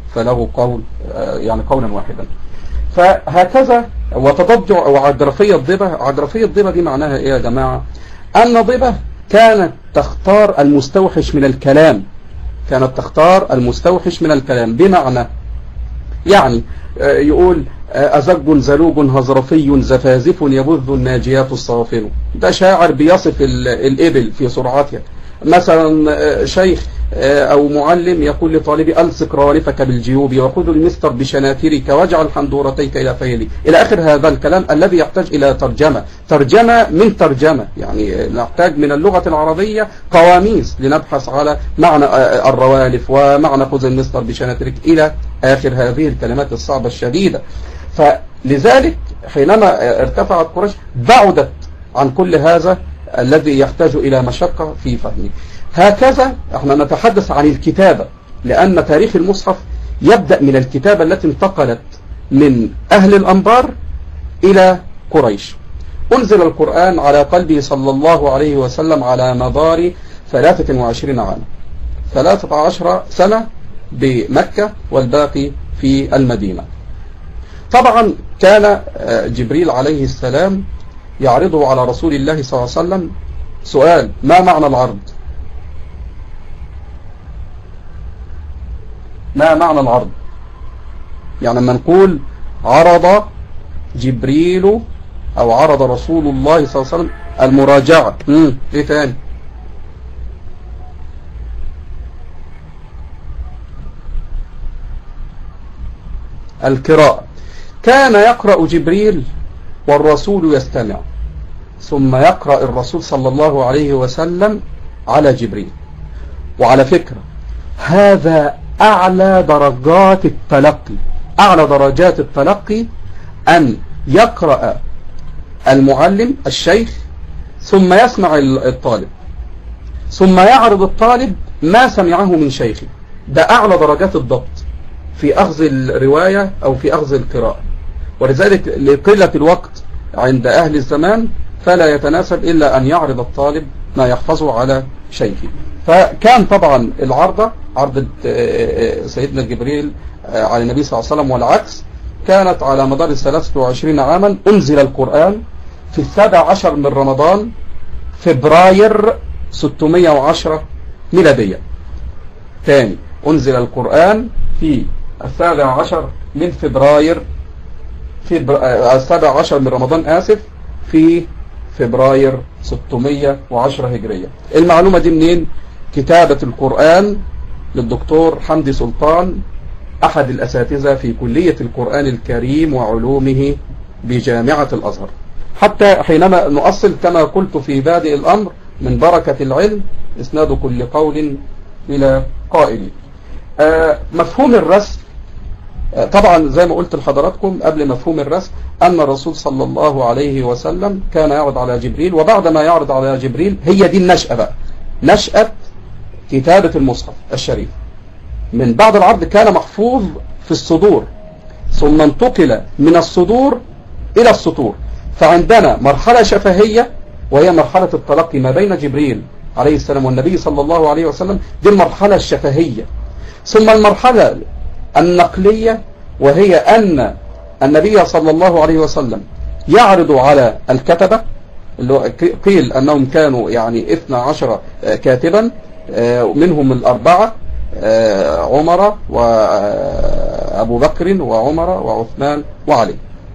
فله قول يعني قولا واحدا. فهكذا وتضجع وعجرفية ضبة. عجرفية ضبة دي معناها ايه يا جماعة؟ ان ضبة كانت تختار المستوحش من الكلام، كانت تختار المستوحش من الكلام، بمعنى يعني يقول أزج زلوج هزرفي زفازف يبذ الناجيات الصوافل. ده شاعر بيصف الإبل في سرعتها. مثلا شيخ أو معلم يقول لطالبي ألصق روالفك بالجيوب وخذ المستر بشناترك واجعل حنظورتيك إلى فيلي، إلى آخر هذا الكلام الذي يحتاج إلى ترجمة من ترجمة. يعني نحتاج من اللغة العربية قواميس لنبحث على معنى الروالف ومعنى خذ المستر بشناترك إلى آخر هذه الكلمات الصعبة الشديدة. فلذلك حينما ارتفعت قريش بعدت عن كل هذا الذي يحتاج إلى مشقة في فهمه. هكذا احنا نتحدث عن الكتابة، لأن تاريخ المصحف يبدأ من الكتابة التي انتقلت من أهل الأنبار إلى قريش. أنزل القرآن على قلبه صلى الله عليه وسلم على مدار 23 عاما، 13 سنة بمكة والباقي في المدينة. طبعا كان جبريل عليه السلام يعرضه على رسول الله صلى الله عليه وسلم سؤال: ما معنى العرض؟ ما معنى العرض؟ يعني لما نقول عرض جبريل أو عرض رسول الله صلى الله عليه وسلم المراجعة، ايه تاني؟ القراءة. كان يقرأ جبريل والرسول يستمع، ثم يقرأ الرسول صلى الله عليه وسلم على جبريل. وعلى فكرة هذا أعلى درجات التلقي، أعلى درجات التلقي أن يقرأ المعلم الشيخ ثم يسمع الطالب ثم يعرض الطالب ما سمعه من شيخه. ده أعلى درجات الضبط في أخذ الرواية أو في أخذ القراءة. ولذلك لقلة الوقت عند أهل الزمان فلا يتناسب إلا أن يعرض الطالب ما يحفظه على شيخه. فكان طبعا العرضة، عرض سيدنا جبريل على النبي صلى الله عليه وسلم والعكس، كانت على مدار 23 عاما. أنزل القرآن في 17 من رمضان فبراير 610 ميلادية. ثاني، أنزل القرآن في 17 من فبراير، في 17 من رمضان آسف، في فبراير 610 هجرية. المعلومة دي منين؟ كتابة القرآن للدكتور حمدي سلطان، أحد الأساتذة في كلية القرآن الكريم وعلومه بجامعة الأزهر. حتى حينما نؤصل كما قلت في بادئ الأمر: من بركة العلم إسناد كل قول إلى قائل. مفهوم الرسم، طبعا زي ما قلت لحضراتكم قبل مفهوم الرسم أن الرسول صلى الله عليه وسلم كان يعرض على جبريل، وبعد ما يعرض على جبريل هي دي النشأة بقى، نشأة كتابة المصحف الشريف. من بعد العرض كان محفوظ في الصدور، ثم انتقل من الصدور إلى السطور. فعندنا مرحلة شفهية وهي مرحلة التلقي ما بين جبريل عليه السلام والنبي صلى الله عليه وسلم، دي المرحلة الشفهية. ثم المرحلة النقلية وهي أن النبي صلى الله عليه وسلم يعرض على الكتبة، اللي قيل أنهم كانوا يعني 12 كاتبا، منهم الأربعة عمر وأبو بكر وعمر وعثمان وعلي،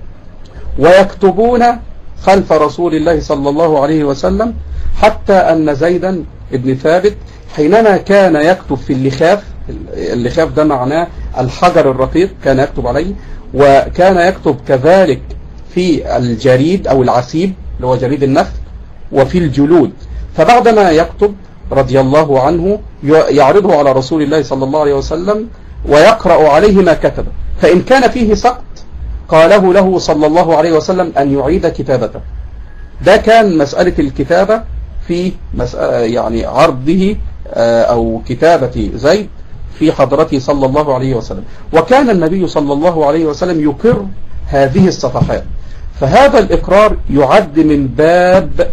ويكتبون خلف رسول الله صلى الله عليه وسلم، حتى أن زيدا بن ثابت حينما كان يكتب في اللخاف ده معناه الحجر الرقيق، كان يكتب عليه، وكان يكتب كذلك في الجريد أو العسيب اللي هو جريد النخل، وفي الجلود. فبعدما يكتب رضي الله عنه يعرضه على رسول الله صلى الله عليه وسلم ويقرأ عليه ما كتب، فإن كان فيه سقط قاله له صلى الله عليه وسلم أن يعيد كتابته. ده كان مسألة الكتابة في يعني عرضه أو كتابة زيد في حضرته صلى الله عليه وسلم. وكان النبي صلى الله عليه وسلم يقر هذه الصفحات، فهذا الإقرار يعد من باب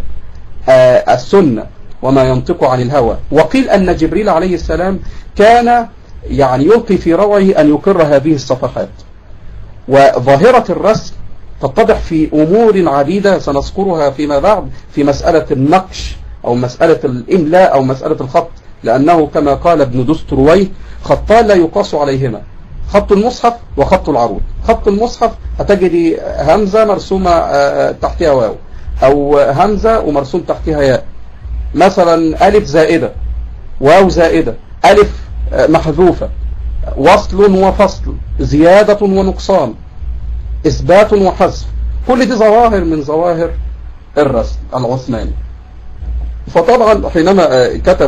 السنة وما ينطق عن الهوى. وقيل أن جبريل عليه السلام كان يعني يلقي في روعه أن يقر هذه الصفحات. وظاهرة الرسم تتضح في أمور عديدة سنذكرها فيما بعد في مسألة النقش أو مسألة الإملاء أو مسألة الخط، لأنه كما قال ابن دسترويه خطان لا يقاس عليهما: خط المصحف وخط العروض. خط المصحف هتجد همزة مرسومة تحتها واو، أو همزة ومرسوم تحتها ياء، مثلا ألف زائدة، واو زائدة، ألف محذوفة، وصل وفصل، زيادة ونقصان، إثبات وحذف. كل دي ظواهر من ظواهر الرسم العثماني. فطبعا حينما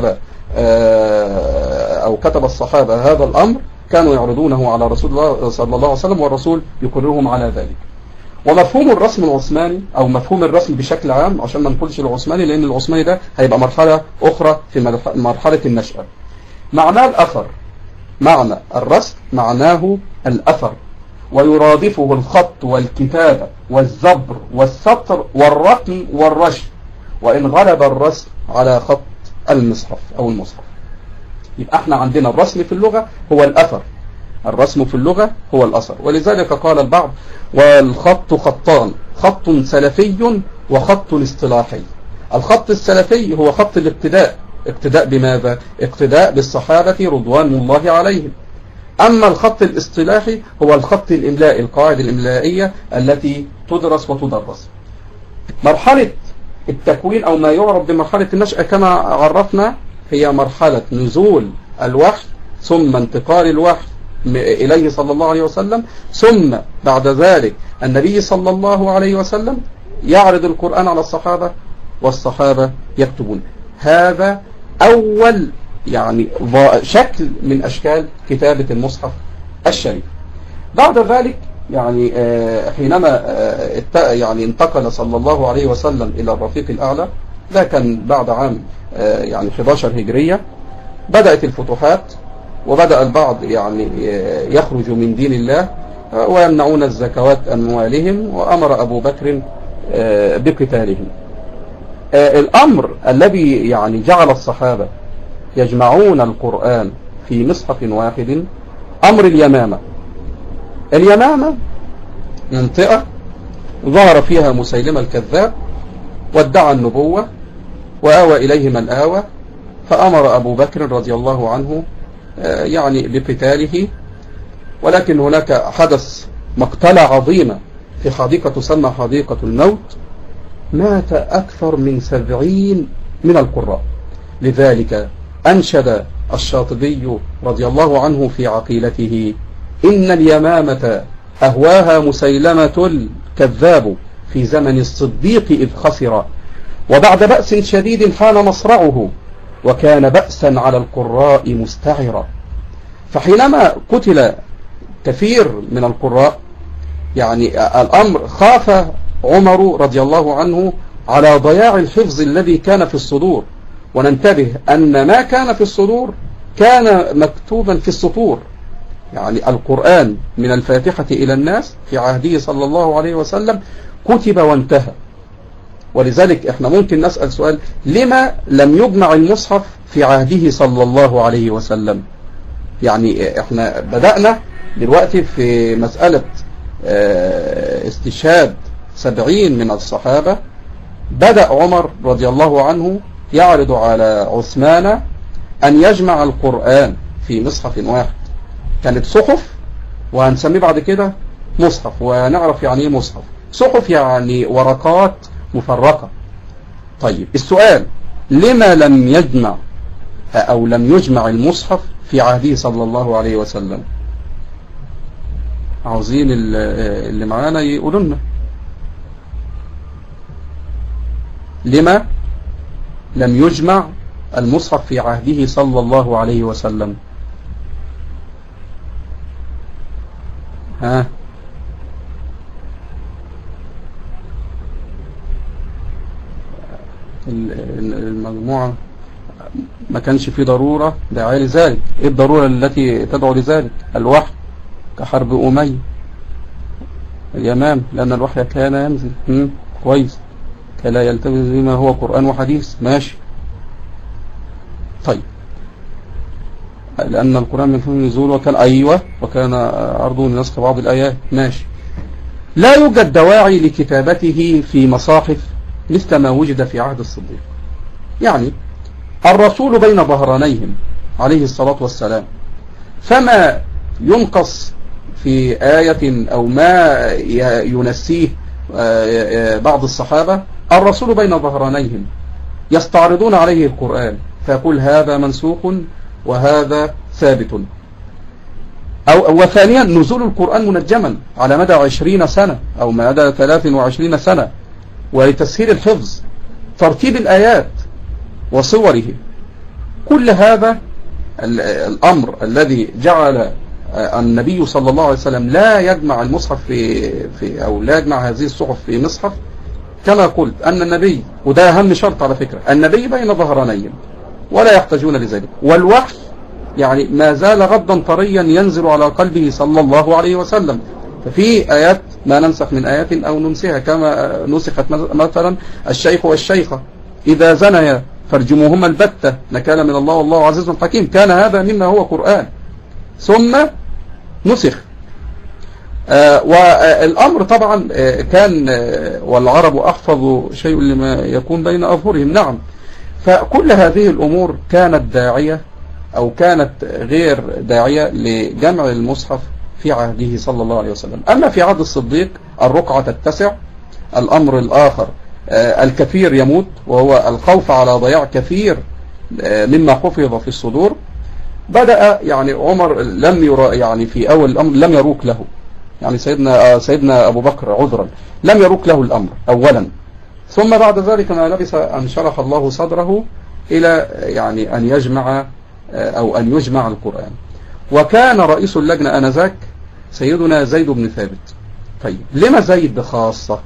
كتب الصحابة هذا الأمر كانوا يعرضونه على رسول الله صلى الله عليه وسلم، والرسول يقررهم على ذلك. ومفهوم الرسم العثماني أو مفهوم الرسم بشكل عام، عشان ما نقولش العثماني لأن العثماني ده هيبقى مرحلة أخرى في مرحلة النشأة. معناه الأثر. معنى الرسم معناه الأثر، ويرادفه الخط والكتابة والزبر والسطر والرقم والرشد، وإن غلب الرسم على خط المصحف أو المصحف. يبقى احنا عندنا الرسم في اللغة هو الأثر، الرسم في اللغة هو الأثر. ولذلك قال البعض: والخط خطان، خط سلفي وخط اصطلاحي. الخط السلفي هو خط الابتداء. اقتداء بماذا؟ اقتداء بالصحابة رضوان الله عليهم. أما الخط الاصطلاحي هو الخط الإملائي، القواعد الإملائية التي تدرس وتدرس. مرحلة التكوين أو ما يعرف بمرحلة النشأة كما عرفنا هي مرحلة نزول الوحي، ثم انتقال الوحي إليه صلى الله عليه وسلم، ثم بعد ذلك النبي صلى الله عليه وسلم يعرض القرآن على الصحابة والصحابة يكتبون. هذا أول يعني شكل من أشكال كتابة المصحف الشريف. بعد ذلك يعني حينما يعني انتقل صلى الله عليه وسلم إلى الرفيق الأعلى، ده كان بعد عام يعني 11 هجرية، بدأت الفتوحات، وبدأ البعض يعني يخرج من دين الله ويمنعون الزكوات أموالهم، وأمر أبو بكر بقتالهم. الأمر الذي يعني جعل الصحابة يجمعون القرآن في مصحف واحد أمر اليمامة. اليمامة منطقة ظهر فيها مسيلمة الكذاب وادعى النبوة وآوى إليه من آوى، فأمر أبو بكر رضي الله عنه يعني بقتاله. ولكن هناك حدث مقتلة عظيمة في حديقة تسمى حديقة الموت، مات أكثر من 70 من القراء. لذلك أنشد الشاطبي رضي الله عنه في عقيلته: إن اليمامة أهواها مسيلمة الكذاب في زمن الصديق إذ خسر، وبعد بأس شديد حان مصرعه، وكان بأسا على القراء مستعرا. فحينما قتل كثير من القراء يعني الأمر خاف عمر رضي الله عنه على ضياع الحفظ الذي كان في الصدور. وننتبه أن ما كان في الصدور كان مكتوبا في السطور، يعني القرآن من الفاتحة إلى الناس في عهده صلى الله عليه وسلم كتب وانتهى. ولذلك احنا ممكن نسأل سؤال: لما لم يجمع المصحف في عهده صلى الله عليه وسلم؟ يعني احنا بدأنا دلوقتي في مسألة استشهاد 70 من الصحابة. بدأ عمر رضي الله عنه يعرض على عثمان أن يجمع القرآن في مصحف واحد. كانت صحف، وهنسميه بعد كده مصحف، ونعرف يعني ايه مصحف. صحف يعني ورقات مفرقة. طيب السؤال: لما لم يجمع أو لم يجمع المصحف في عهده صلى الله عليه وسلم؟ عاوزين اللي معانا يقولوا لنا لما لم يجمع المصحف في عهده صلى الله عليه وسلم. ها المجموعة ما كانش في ضرورة داعية لذلك. ايه الضرورة التي تدعو لذلك؟ الوحي كحرب أمية اليمام، لأن الوحي كان ينزل. كويس. كلا يلتبس بما هو قرآن وحديث. ماشي. طيب لأن القرآن من حين نزول وكان أيوة وكان أرضه لنسخ بعض الآيات ماشي. لا يوجد دواعي لكتابته في مصاحف مثل ما وجد في عهد الصديق. يعني الرسول بين ظهرانيهم عليه الصلاة والسلام، فما ينقص في آية أو ما ينسيه بعض الصحابة، الرسول بين ظهرانيهم يستعرضون عليه القرآن فيقول هذا منسوخ وهذا ثابت. وثانيا نزول القرآن منجما على مدى 20 سنة أو مدى 23 سنة، ولتسهيل الحفظ ترتيب الآيات وصوره. كل هذا الأمر الذي جعل النبي صلى الله عليه وسلم لا يجمع المصحف أو لا يجمع هذه الصحف في مصحف، كما قلت أن النبي، وده أهم شرط على فكرة، النبي بين ظهرانيهم ولا يحتاجون لذلك، والوحي يعني ما زال غضا طريا ينزل على قلبه صلى الله عليه وسلم. ففي آيات ما ننسخ من آيات أو ننسها، كما نسخت مثلا الشيخ والشيخة إذا زنيا فارجموهما البتة نكالا من الله والله عزيز حكيم، كان هذا مما هو قرآن ثم نسخ. والأمر طبعا كان والعرب أحفظ شيء لما يكون بين أظهرهم. نعم، فكل هذه الأمور كانت داعية أو كانت غير داعية لجمع المصحف في عهده صلى الله عليه وسلم. أما في عهد الصديق الرقعة تتسع. الأمر الآخر الكثير يموت، وهو الخوف على ضياع كثير مما حفظ في الصدور. بدأ يعني عمر لم يرى، يعني في أول الأمر لم يروك له، يعني سيدنا أبو بكر عذرا لم يروك له الأمر أولا، ثم بعد ذلك ما لبث أن شرح الله صدره إلى يعني أن يجمع أو أن يجمع القرآن. وكان رئيس اللجنة آنذاك سيدنا زيد بن ثابت. طيب لما زيد خاصة؟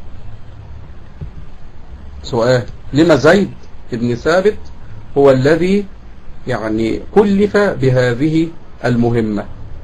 سؤال، لما زيد بن ثابت هو الذي يعني كلف بهذه المهمة؟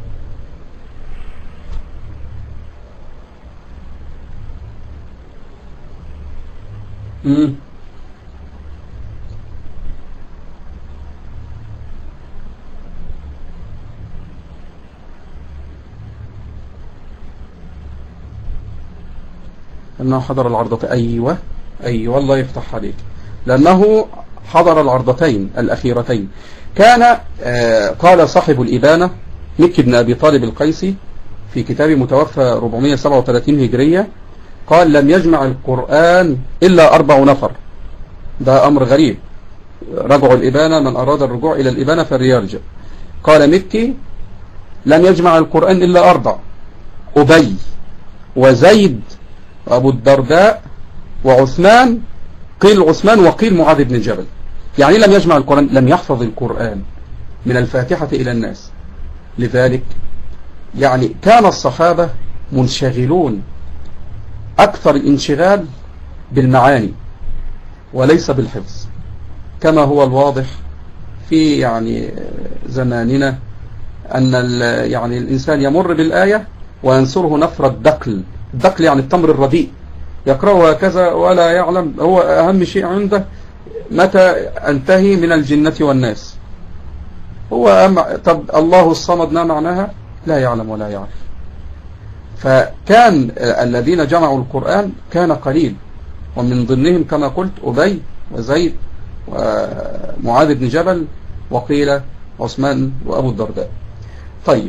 أنه حضر العرضتين. أيوة الله يفتح عليك، لأنه حضر العرضتين الأخيرتين. كان قال صاحب الإبانة مكي بن أبي طالب القيسي في كتاب متوفى 437 هجرية، قال لم يجمع القرآن إلا 4 نفر. ده أمر غريب، رجعوا الإبانة، من أراد الرجوع إلى الإبانة فليرجع. قال مكي لم يجمع القرآن إلا 4: أبي وزيد وأبو الدرداء وعثمان، قيل عثمان وقيل معاذ بن جبل. يعني لم يجمع القرآن، لم يحفظ القرآن من الفاتحة إلى الناس. لذلك يعني كان الصحابة منشغلون أكثر الانشغال بالمعاني وليس بالحفظ، كما هو الواضح في يعني زماننا أن يعني الإنسان يمر بالآية وينصره نفر الدقل يعني التمر الرديء، يقرأه هكذا ولا يعلم، هو أهم شيء عنده متى أنتهي من الجنة والناس. هو طب الله الصمد ما معناها؟ لا يعلم ولا يعرف. فكان الذين جمعوا القرآن كان قليل، ومن ضمنهم كما قلت أبي وزيد ومعاذ بن جبل وقيل عثمان وأبو الدرداء. طيب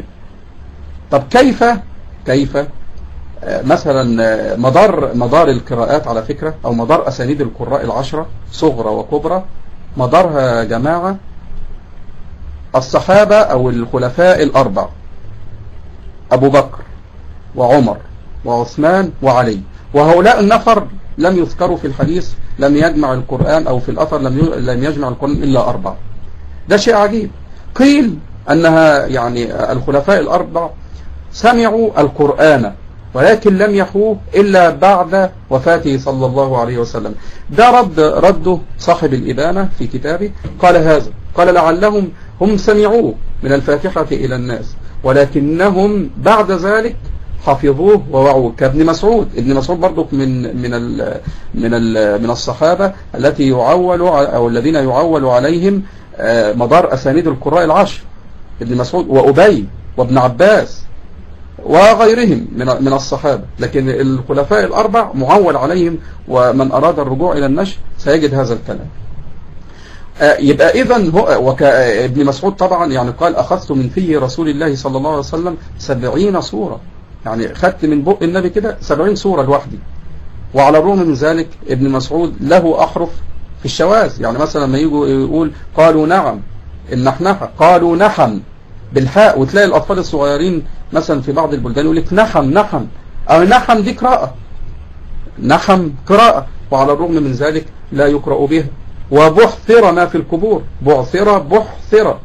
كيف مثلا مدار القراءات على فكرة، أو مدار أسانيد القراء 10 صغرى وكبرى، مدارها جماعة الصحابة أو الخلفاء 4: أبو بكر وعمر وعثمان وعلي. وهؤلاء النفر لم يذكروا في الحديث لم يجمع القرآن، أو في الأثر لم يجمع القرآن إلا 4. ده شيء عجيب. قيل أنها يعني الخلفاء 4 سمعوا القرآن ولكن لم يحوه إلا بعد وفاته صلى الله عليه وسلم. ده رده صاحب الإبانة في كتابه، قال هذا، قال لعلهم هم سمعوه من الفاتحة إلى الناس ولكنهم بعد ذلك حفظوه ووعوه، كابن مسعود. ابن مسعود برضو من الصحابة التي يعول أو الذين يعول عليهم مدار أسانيد القراء 10. ابن مسعود وأبي وابن عباس وغيرهم من الصحابة، لكن الخلفاء الأربع معول عليهم، ومن أراد الرجوع إلى النشر سيجد هذا الكلام. يبقى إذن هو ابن مسعود طبعا يعني قال أخذت من فيه رسول الله صلى الله عليه وسلم 70 سورة، يعني خدت من بق النبي كده 70 سورة لوحدي. وعلى الرغم من ذلك ابن مسعود له أحرف في الشواذ، يعني مثلا لما يجوا يقول قالوا نعم النحنحة، قالوا نحم بالحاء، وتلاقي الأطفال الصغيرين مثلا في بعض البلدان يقول لك نحم نحم، أو نحم دي قراءة، نحم قراءة، وعلى الرغم من ذلك لا يقرأ بها. وبحثر ما في القبور، بعثر بحثر،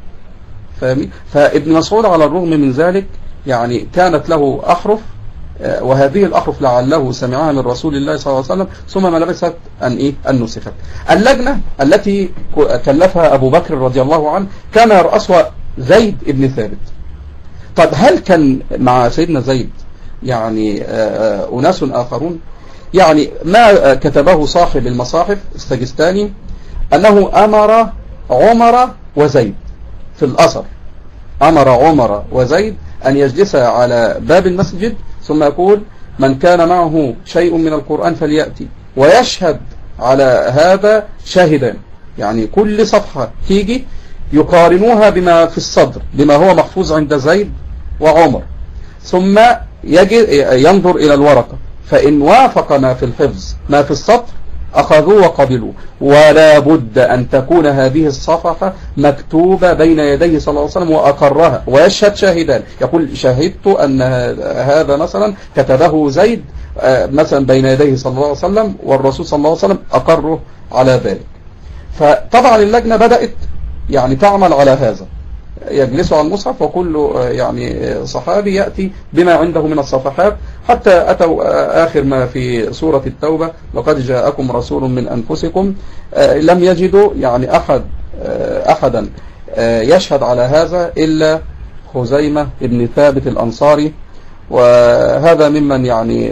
فابن مسعود على الرغم من ذلك يعني كانت له أحرف، وهذه الأحرف لعله سمعها من رسول الله صلى الله عليه وسلم، ثم ما لبثت أن نسخت. اللجنة التي كلفها أبو بكر رضي الله عنه كان يرأسها زيد بن ثابت. طب هل كان مع سيدنا زيد يعني أناس آخرون؟ يعني ما كتبه صاحب المصاحف السجستاني أنه أمر عمر وزيد في الأثر، أمر عمر وزيد أن يجلس على باب المسجد، ثم يقول من كان معه شيء من القرآن فليأتي، ويشهد على هذا شاهدان، يعني كل صفحة تيجي يقارنوها بما في الصدر، بما هو محفوظ عند زيد وعمر، ثم ينظر إلى الورقة، فإن وافق ما في الحفظ ما في السطر أخذوه وقبلوه، ولا بد أن تكون هذه الصفحة مكتوبة بين يديه صلى الله عليه وسلم وأقرها، ويشهد شاهدان، يقول شهدت أن هذا مثلا كتبه زيد مثلا بين يديه صلى الله عليه وسلم، والرسول صلى الله عليه وسلم أقره على ذلك. فطبعا اللجنة بدأت يعني تعمل على هذا، يجلسوا على المصحف، وكل يعني صحابي يأتي بما عنده من الصفحات، حتى أتوا آخر ما في سورة التوبة لقد جاءكم رسول من أنفسكم، لم يجدوا يعني أحدا يشهد على هذا إلا خزيمة بن ثابت الأنصاري، وهذا ممن يعني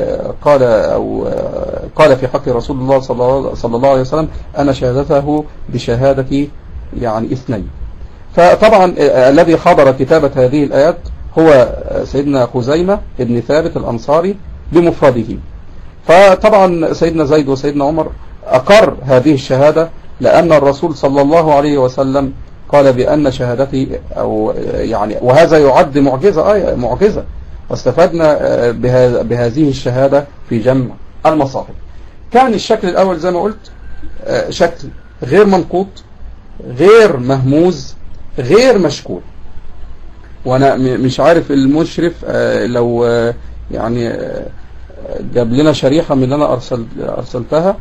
قال في حق رسول الله صلى الله عليه وسلم أنا شهادته بشهادة يعني اثنين. فطبعا الذي حضر كتابة هذه الآيات هو سيدنا خزيمة بن ثابت الأنصاري بمفرده. فطبعا سيدنا زيد وسيدنا عمر أقر هذه الشهادة، لأن الرسول صلى الله عليه وسلم قال بأن شهادتي أو يعني، وهذا يعد معجزة، واستفدنا بهذه الشهادة في جمع المصاحف. كان الشكل الأول زي ما قلت شكل غير منقوط، غير مهموز، غير مشكول. وانا مش عارف المشرف لو يعني جاب لنا شريحة من اللي انا ارسلتها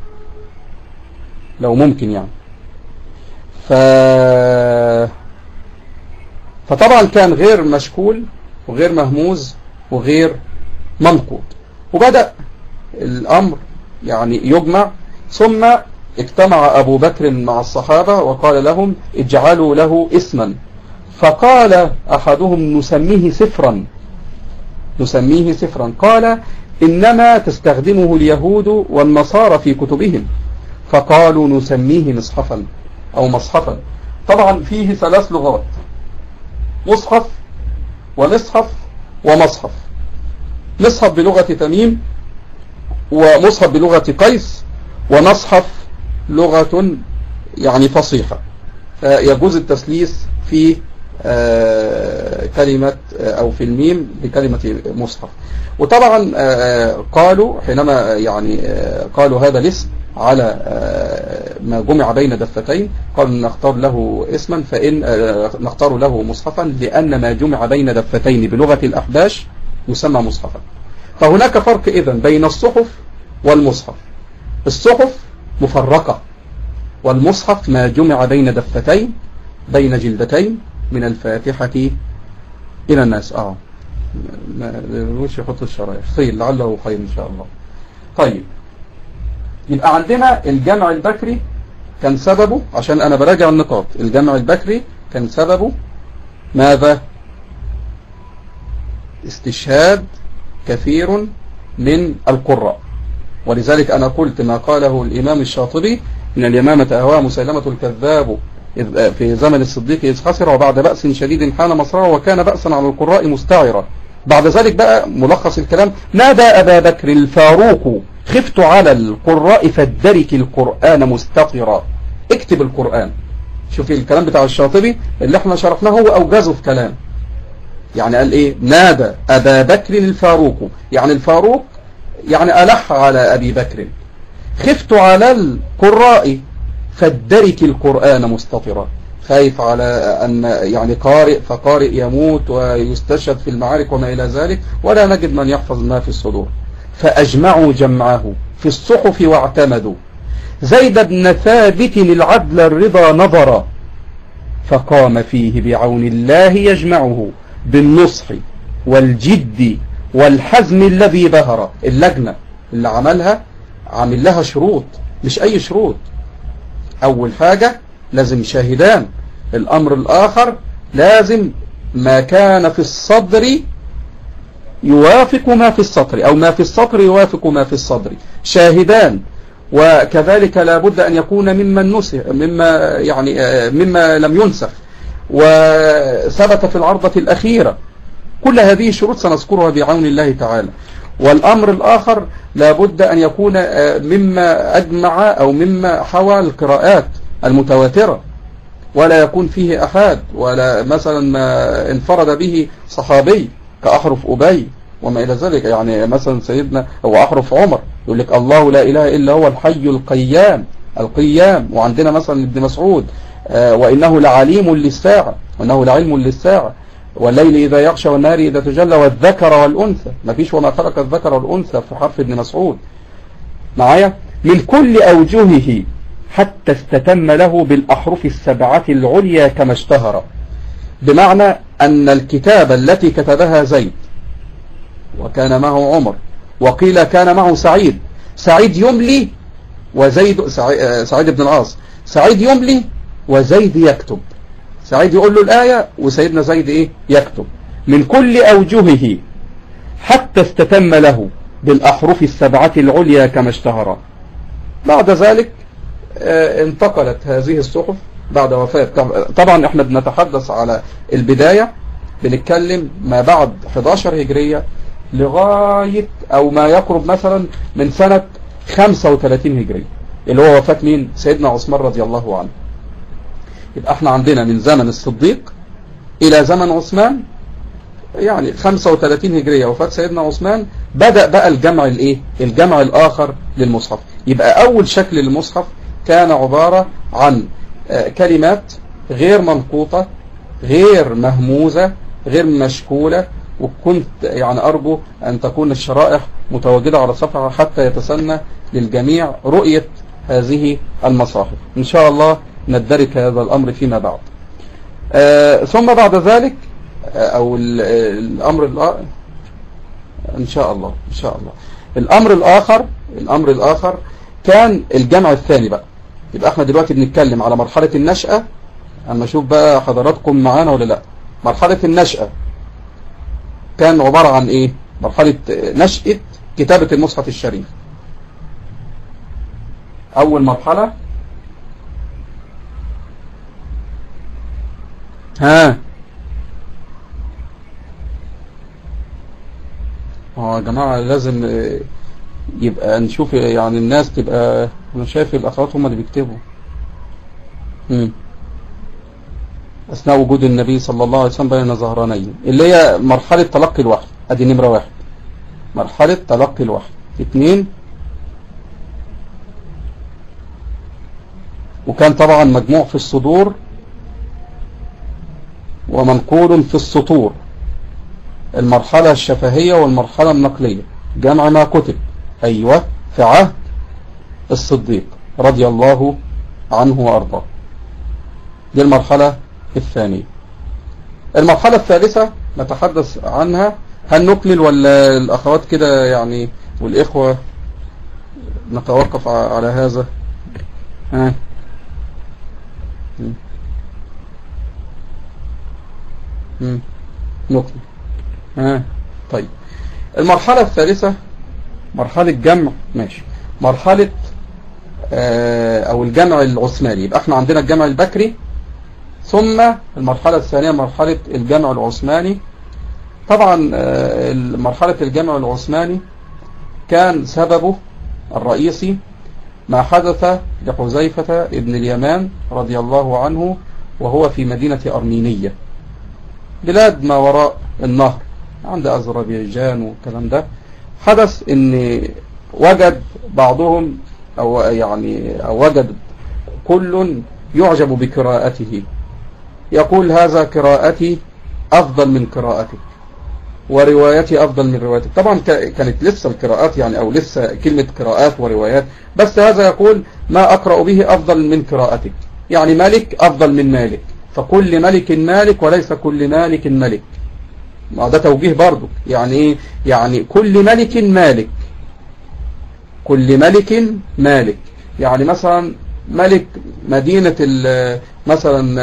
لو ممكن يعني. فطبعا كان غير مشكول وغير مهموز وغير منقوط. وبدأ الامر يعني يجمع، ثم اجتمع أبو بكر مع الصحابة وقال لهم اجعلوا له اسما، فقال أحدهم نسميه سفرا، قال إنما تستخدمه اليهود والنصارى في كتبهم، فقالوا نسميه مصحفا أو مصحفا. طبعا فيه 3 لغات، مصحف ومصحف ومصحف، مصحف بلغة تميم، ومصحف بلغة قيس، ومصحف لغة يعني فصيحة، يجوز التثليث في كلمة أو في الميم بكلمة مصحف. وطبعا قالوا حينما يعني قالوا هذا الاسم على ما جمع بين دفتين، قالوا نختار له اسما، فإن نختار له مصحفا لأن ما جمع بين دفتين بلغة الأحباش يسمى مصحفا. فهناك فرق إذن بين الصحف والمصحف. الصحف مفرقة، والمصحف ما جمع بين دفتين بين جلدتين من الفاتحة إلى الناس. مش يحط الشرايح خير، لعله خير إن شاء الله. طيب، يبقى عندنا الجمع البكري كان سببه، عشان أنا براجع النقاط، الجمع البكري كان سببه ماذا؟ استشهاد كثير من القراء. ولذلك أنا قلت ما قاله الإمام الشاطبي: من اليمامة أهوى مسيلمة الكذاب في زمن الصديق إذ خسر وبعد بأس شديد حان مصرعه وكان بأسا على القراء مستعرا. بعد ذلك بقى ملخص الكلام: نادى أبا بكر الفاروق خفت على القراء فادرك القرآن مستطرا. اكتب القرآن. شوف الكلام بتاع الشاطبي اللي احنا شرحناه هو أوجزه في كلام. يعني قال ايه؟ نادى أبا بكر الفاروق، يعني الفاروق يعني ألح على أبي بكر. خفت على القراء فادرك القرآن مستطرا. خايف على أن يعني قارئ فقارئ يموت ويستشهد في المعارك وما إلى ذلك، ولا نجد من يحفظ ما في الصدور. فأجمعوا جمعه في الصحف واعتمدوا زيد بن ثابت العدل الرضا نظرا، فقام فيه بعون الله يجمعه بالنصح والجد والحزم الذي بهر. اللجنة اللي عملها عامل لها شروط، مش أي شروط. أول حاجة لازم شاهدان. الأمر الآخر لازم ما كان في الصدر يوافق ما في السطر، أو ما في السطر يوافق ما في الصدر، شاهدان. وكذلك لا بد أن يكون مما لم ينسخ وثبت في العرضة الأخيرة. كل هذه الشروط سنذكرها بعون الله تعالى. والأمر الآخر لا بد أن يكون مما أجمع أو مما حوى القراءات المتواترة، ولا يكون فيه أحد، ولا مثلا ما انفرد به صحابي كأحرف أبي وما إلى ذلك. يعني مثلا سيدنا أو أحرف عمر يقول لك الله لا إله إلا هو الحي القيام. وعندنا مثلا ابن مسعود وإنه لعليم للساعة، وإنه لعلم للساعة، والليل إذا يغشى والنهار إذا تجلى والذكر والأنثى. ما فيش وما خلق الذكر والأنثى في حرف ابن مسعود معايا. من كل أوجهه حتى استتم له بالأحرف السبعة العليا كما اشتهر. بمعنى أن الكتابة التي كتبها زيد وكان معه عمر، وقيل كان معه سعيد يملي وزيد سعيد بن العاص، سعيد يملي وزيد يكتب. سعيد يقول له الآية وسيدنا زيد يكتب. من كل أوجهه حتى استتم له بالأحرف السبعة العليا كما اشتهر. بعد ذلك انتقلت هذه الصحف بعد وفاة. طبعا احنا بنتحدث على البداية، بنتكلم ما بعد 11 هجرية لغاية او ما يقرب مثلا من سنة 35 هجرية، اللي هو وفاة مين؟ سيدنا عثمان رضي الله عنه. يبقى احنا عندنا من زمن الصديق الى زمن عثمان يعني 35 هجرية وفاة سيدنا عثمان. بدأ بقى الجمع الآخر للمصحف. يبقى أول شكل للمصحف كان عبارة عن كلمات غير منقوطة، غير مهموزة، غير مشكولة. وكنت يعني أرجو أن تكون الشرائح متواجدة على الصفحة حتى يتسنى للجميع رؤية هذه المصاحف. إن شاء الله ندرك هذا الأمر فيما بعد. ثم بعد ذلك أو الأمر الآخر إن شاء الله الأمر الآخر كان الجمع الثاني بقى. يبقى احنا دلوقتي بنتكلم على مرحلة النشأة. أما أشوف بقى حضراتكم معانا ولا لا. مرحلة النشأة كان عبارة عن مرحلة نشأة كتابة المصحف الشريف. أول مرحلة يا جماعة لازم يبقى نشوف يعني الناس تبقى. أنا شايف الأخوات هم اللي بيكتبوا أثناء وجود النبي صلى الله عليه وسلم بين ظهرانين، اللي هي مرحلة تلقي الوحي. أدي نمرة 1 مرحلة تلقي الوحي. 2 وكان طبعا مجموع في الصدور ومنقول في السطور. المرحلة الشفهية والمرحلة النقلية جمع ما كتب في عهد الصديق رضي الله عنه وأرضاه. دي المرحلة الثانية. المرحلة الثالثة نتحدث عنها. هل نكمل ولا الأخوات كده يعني والإخوة نتوقف على هذا؟ نكمل. طيب المرحلة الثالثة مرحلة جمع. ماشي. مرحلة أو الجمع العثماني. يبقى احنا عندنا الجمع البكري ثم المرحلة الثانية مرحلة الجمع العثماني. طبعا مرحلة الجمع العثماني كان سببه الرئيسي ما حدث لحذيفة ابن اليمان رضي الله عنه وهو في مدينة أرمينية، بلاد ما وراء النهر عند أذربيجان والكلام ده. حدث ان وجد بعضهم أو وجد كل يعجب بقراءته، يقول هذا قراءتي أفضل من قراءتك وروايتي أفضل من روايتك. طبعا كانت لسه القراءات أو لسه كلمة قراءات وروايات، بس هذا يقول ما أقرأ به أفضل من قراءتك، يعني مالك أفضل من مالك، فكل ملك مالك وليس كل مالك ملك. ما ده توجيه برضو، يعني ايه؟ يعني كل ملك مالك، كل ملك مالك. يعني مثلا ملك مدينة مثلا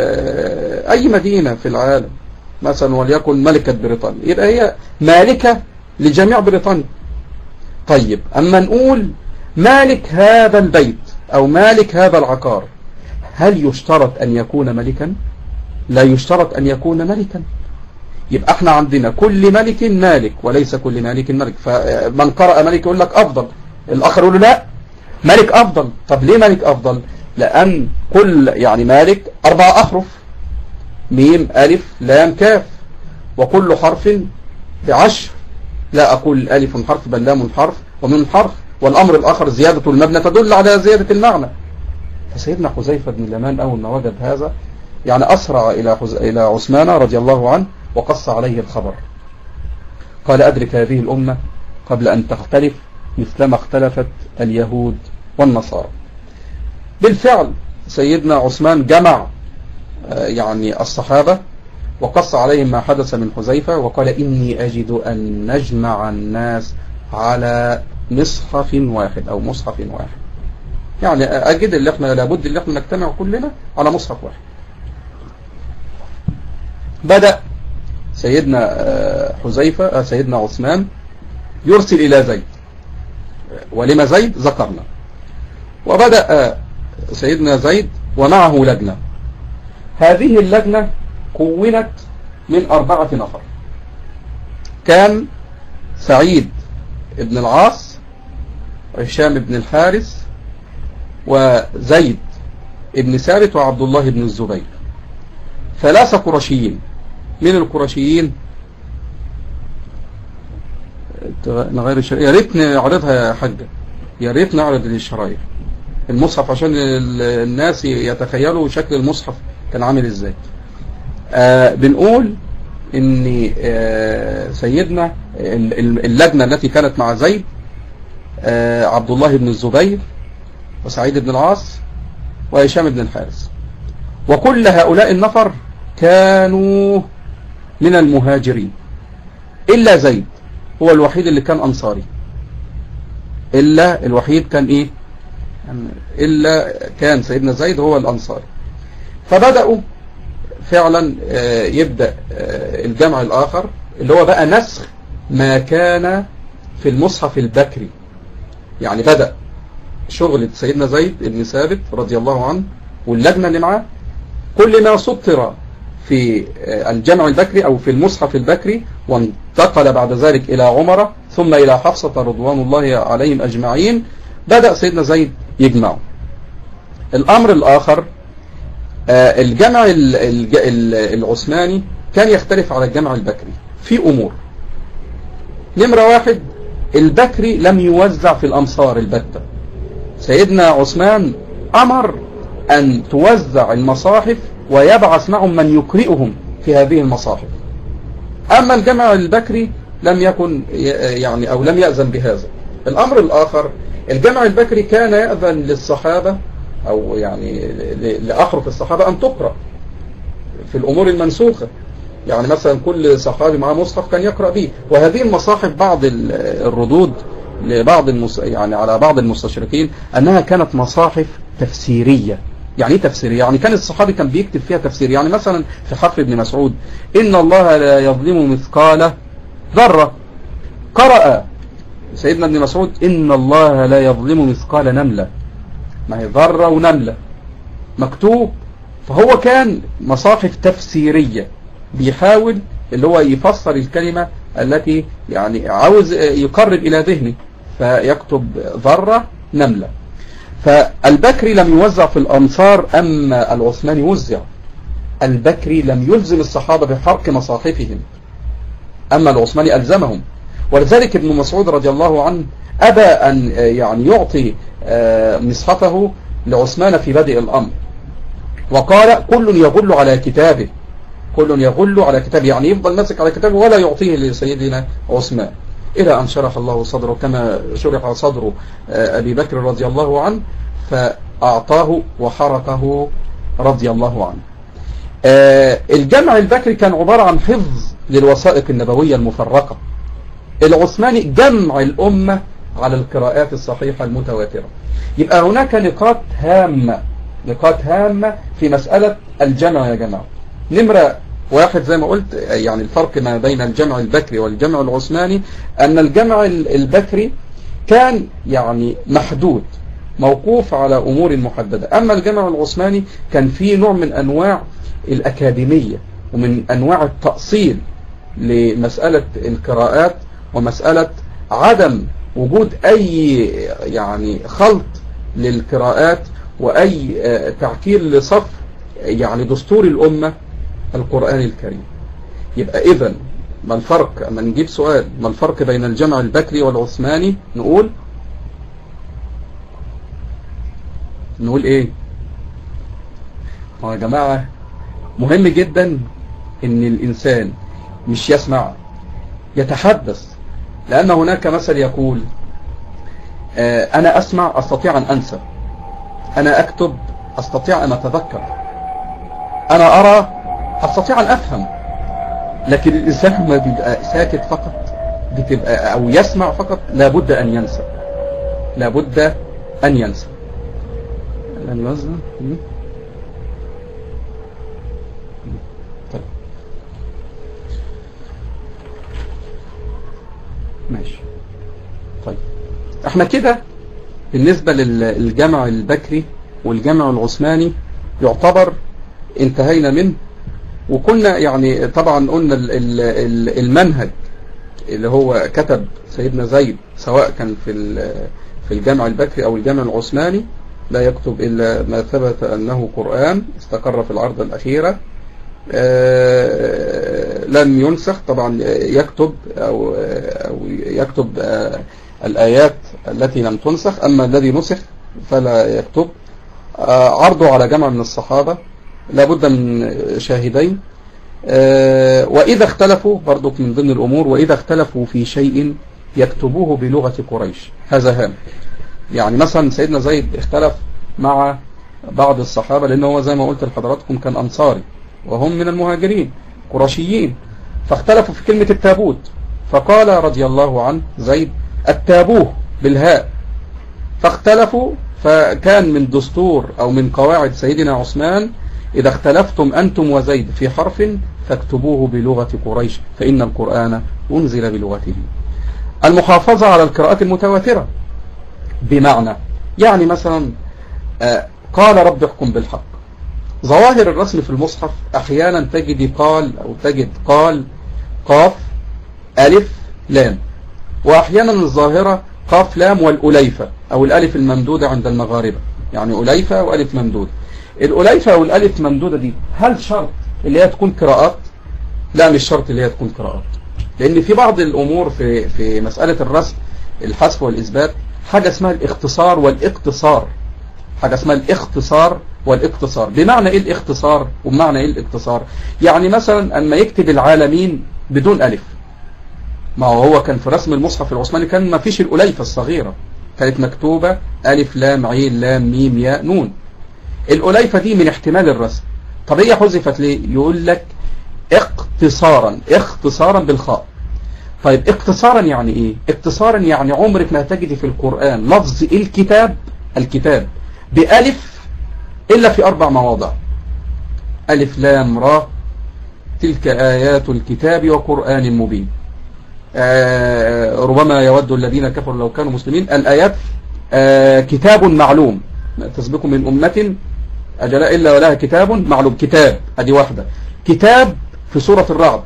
اي مدينة في العالم مثلا، وليكن ملكة بريطانيا، يبقى هي مالكة لجميع بريطانيا. طيب اما نقول مالك هذا البيت او مالك هذا العقار، هل يشترط ان يكون ملكا؟ لا يشترط ان يكون ملكا. يبقى احنا عندنا كل ملك مالك وليس كل مالك ملك. فمن قرأ ملك يقول لك افضل، الاخر يقول له لا ملك افضل. طب ليه ملك افضل؟ لان كل مالك 4 احرف، ميم الف لام كاف، وكل حرف ب10. لا اقول الف حرف بل لام حرف وميم حرف، والامر الاخر زيادة المبنى تدل على زيادة المعنى. فسيدنا حذيفة بن اليمان اول ما وجد هذا اسرع الى عثمان رضي الله عنه وقص عليه الخبر، قال أدرك هذه الأمة قبل أن تختلف مثلما اختلفت اليهود والنصارى. بالفعل سيدنا عثمان جمع الصحابة وقص عليهم ما حدث من حذيفة، وقال إني أجد أن نجمع الناس على مصحف واحد أو مصحف واحد، أجد اللي احنا لابد اللي احنا نجتمع كلنا على مصحف واحد. بدأ سيدنا عثمان يرسل إلى زيد، ولما زيد ذكرنا. وبدأ سيدنا زيد ومعه لجنة. هذه اللجنة كونت من 4 نفر، كان سعيد بن العاص وهشام بن الحارث وزيد بن ثابت وعبد الله بن الزبير، 3 قرشيين. من القرشيين نغير الشرائح، يا ريت نعرضها يا حاجة، يا ريت نعرض الشرايح المصحف عشان الناس يتخيلوا شكل المصحف كان عامل ازاي. بنقول ان سيدنا اللجنة التي كانت مع زيد عبد الله بن الزبير وسعيد بن العاص وهشام بن الحارث، وكل هؤلاء النفر كانوا من المهاجرين إلا زيد، هو الوحيد اللي كان أنصاري، إلا الوحيد كان إيه؟ إلا كان سيدنا زيد هو الأنصاري. فبدأوا فعلا يبدأ الجمع الآخر اللي هو بقى نسخ ما كان في المصحف البكري. بدأ شغل سيدنا زيد بن ثابت رضي الله عنه واللجنة اللي معاه، كل ما سطر في الجمع البكري أو في المصحف البكري، وانتقل بعد ذلك إلى عمر ثم إلى حفصة رضوان الله عليهم أجمعين، بدأ سيدنا زيد يجمعه. الأمر الآخر الجمع العثماني كان يختلف على الجمع البكري في أمور. نمرة 1، البكري لم يوزع في الأمصار البتة. سيدنا عثمان أمر أن توزع المصاحف ويبعث معهم من يقرئهم في هذه المصاحف. أما الجمع البكري لم يكن أو لم يأذن بهذا. الأمر الآخر، الجمع البكري كان يأذن للصحابة أو لأحرف الصحابة أن تقرأ في الأمور المنسوخة. مثلا كل صحابي معه مصحف كان يقرأ به. وهذه المصاحف بعض الردود لبعض على بعض المستشرقين أنها كانت مصاحف تفسيرية. يعني ايه تفسيرية؟ كان الصحابي كان بيكتب فيها تفسير. مثلا في حرف ابن مسعود إن الله لا يظلم مثقال ذرة، قرأ سيدنا ابن مسعود إن الله لا يظلم مثقال نملة. ما هي ذرة ونملة مكتوب، فهو كان مصاحف تفسيرية، بيحاول اللي هو يفسر الكلمة التي يعني عاوز يقرب إلى ذهنه، فيكتب ذرة نملة. فالبكري لم يوزع في الأمصار، أما العثماني وزع. البكري لم يلزم الصحابة بحرق مصاحفهم، أما العثماني ألزمهم. ولذلك ابن مسعود رضي الله عنه أبى أن يعني يعطي مصحفه لعثمان في بدء الأمر، وقال كل يغل على كتابه، كل يغل على كتابه، يعني يفضل ماسك على كتابه ولا يعطيه لسيدنا عثمان، إلى أن شرح الله صدره كما شرح صدر أبي بكر رضي الله عنه فأعطاه وحرقه رضي الله عنه. الجمع البكري كان عبارة عن حفظ للوثائق النبوية المفرقة. العثماني جمع الأمة على القراءات الصحيحة المتواترة. يبقى هناك نقاط هامة في مسألة الجمع يا جماعة. نمرة واحد زي ما قلت، يعني الفرق ما بين الجمع البكري والجمع العثماني أن الجمع البكري كان يعني محدود، موقوف على أمور محددة. أما الجمع العثماني كان فيه نوع من أنواع الأكاديمية ومن أنواع التأصيل لمسألة القراءات، ومسألة عدم وجود أي يعني خلط للقراءات وأي تعكير لصف يعني دستور الأمة القرآن الكريم. يبقى إذن ما الفرق؟ أما نجيب سؤال ما الفرق بين الجمع البكري والعثماني، نقول إيه؟ يا جماعة مهم جدا إن الإنسان مش يسمع، يتحدث. لأن هناك مثل يقول أنا أسمع أستطيع أن أنسى، أنا أكتب أستطيع أن أتذكر، أنا أرى أستطيع أن أفهم. لكن الإنسان ما بيبقى ساكت فقط، بتبقى أو يسمع فقط، لابد أن ينسى، لابد أن ينسى. طيب ماشي. طيب احنا كده بالنسبة للجمع البكري والجمع العثماني يعتبر انتهينا منه. وكنا يعني طبعا قلنا المنهج اللي هو كتب سيدنا زيد سواء كان في الجمع البكري او الجمع العثماني لا يكتب الا ما ثبت انه قرآن استقر في العرض الاخيرة، لم ينسخ. طبعا يكتب أو يكتب الآيات التي لم تنسخ، أما الذي نسخ فلا يكتب. عرضه على جمع من الصحابة لابد من شاهدين. وإذا اختلفوا برضو من ضمن الأمور، وإذا اختلفوا في شيء يكتبوه بلغة قريش، هذا هام. يعني مثلا سيدنا زيد اختلف مع بعض الصحابة، لأنه هو زي ما قلت لحضراتكم كان أنصاري وهم من المهاجرين قرشيين، فاختلفوا في كلمة التابوت، فقال رضي الله عنه زيد التابوه بالهاء، فاختلفوا. فكان من دستور أو من قواعد سيدنا عثمان إذا اختلفتم أنتم وزيد في حرف فاكتبوه بلغة قريش فإن القرآن أنزل بلغته. المحافظة على القراءات المتواترة، بمعنى يعني مثلا قال رب احكم بالحق، ظواهر الرسم في المصحف أحيانا تجد قال أو تجد قال قاف ألف لام، وأحيانا الظاهرة قاف لام والأليفة أو الألف الممدودة عند المغاربة، يعني أليفة وألف ممدودة. الأليفة والألف ممدودة دي هل شرط اللي هي تكون قراءات؟ لا، مش شرط اللي هي تكون قراءات، لأن في بعض الأمور في مسألة الرسم الحذف والإثبات حاجة اسمها الاختصار والاقتصار، حاجة اسمها الاختصار والاقتصار. بمعنى ايه الاختصار وبمعنى ايه الاقتصار؟ يعني مثلا اما يكتب العالمين بدون ألف، ما هو كان في رسم المصحف العثماني كان ما فيش الأليفة الصغيرة، كانت مكتوبة ألف لام عين لام ميم ياء نون. الأليفة دي من احتمال الرسم. طب هي حذفت ليه؟ يقول لك اختصارا بالخاء. طيب اختصارا يعني ايه؟ اختصارا يعني عمرك ما تجد في القرآن لفظ الكتاب بألف إلا في 4 مواضع. ألف لام را تلك آيات الكتاب وقرآن مبين. ربما يود الذين كفروا لو كانوا مسلمين. الآيات كتاب معلوم تسبق من أمة أجل إلا ولها كتاب معلوم. كتاب أدي واحدة. كتاب في سورة الرعد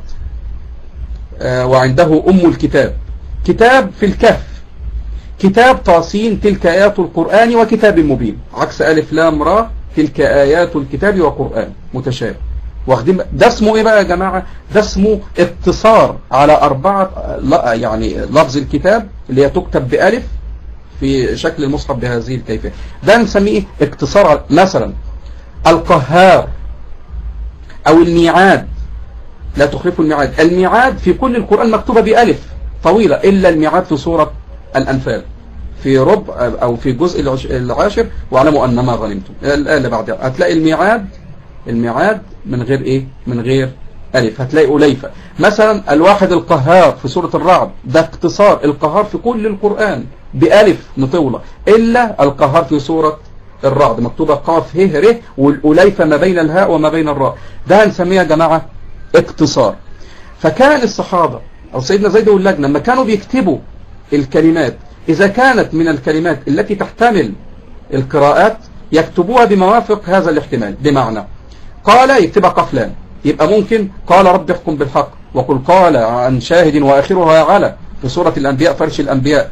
وعنده أم الكتاب. كتاب في الكهف. كتاب طاسين تلك آيات القرآن وكتاب مبين، عكس ألف لام را تلك آيات الكتاب وقرآن متشابه. واخدين ده اسمه ايه بقى يا جماعة؟ ده اسمه اقتصار على 4 يعني لفظ الكتاب اللي هي تكتب بألف في شكل المصحف بهذه الكيفية. ده نسميه اقتصار. مثلا القهار او الميعاد، لا تخلفوا الميعاد. الميعاد في كل القرآن مكتوبة بألف طويلة إلا الميعاد في سورة الأنفال في ربع أو في الجزء العاشر واعلموا أن ما غنمتم. الآية اللي بعدها هتلاقي الميعاد من غير إيه؟ من غير ألف. هتلاقي أليفة. مثلا الواحد القهار في سورة الرعد، ده اقتصار. القهار في كل القرآن بألف مطولة إلا القهار في سورة الرعد مكتوبة قاف ه ر، والأليفة ما بين الهاء وما بين الراء. ده هنسميها يا جماعة اقتصار. فكان الصحابة أو سيدنا زيد واللجنة لما كانوا بيكتبوا الكلمات، إذا كانت من الكلمات التي تحتمل القراءات يكتبوها بموافق هذا الاحتمال. بمعنى قال يكتبها قفلان، يبقى ممكن قال رب احكم بالحق، وقل قال عن شاهد وآخرها على في سورة الأنبياء فرش الأنبياء،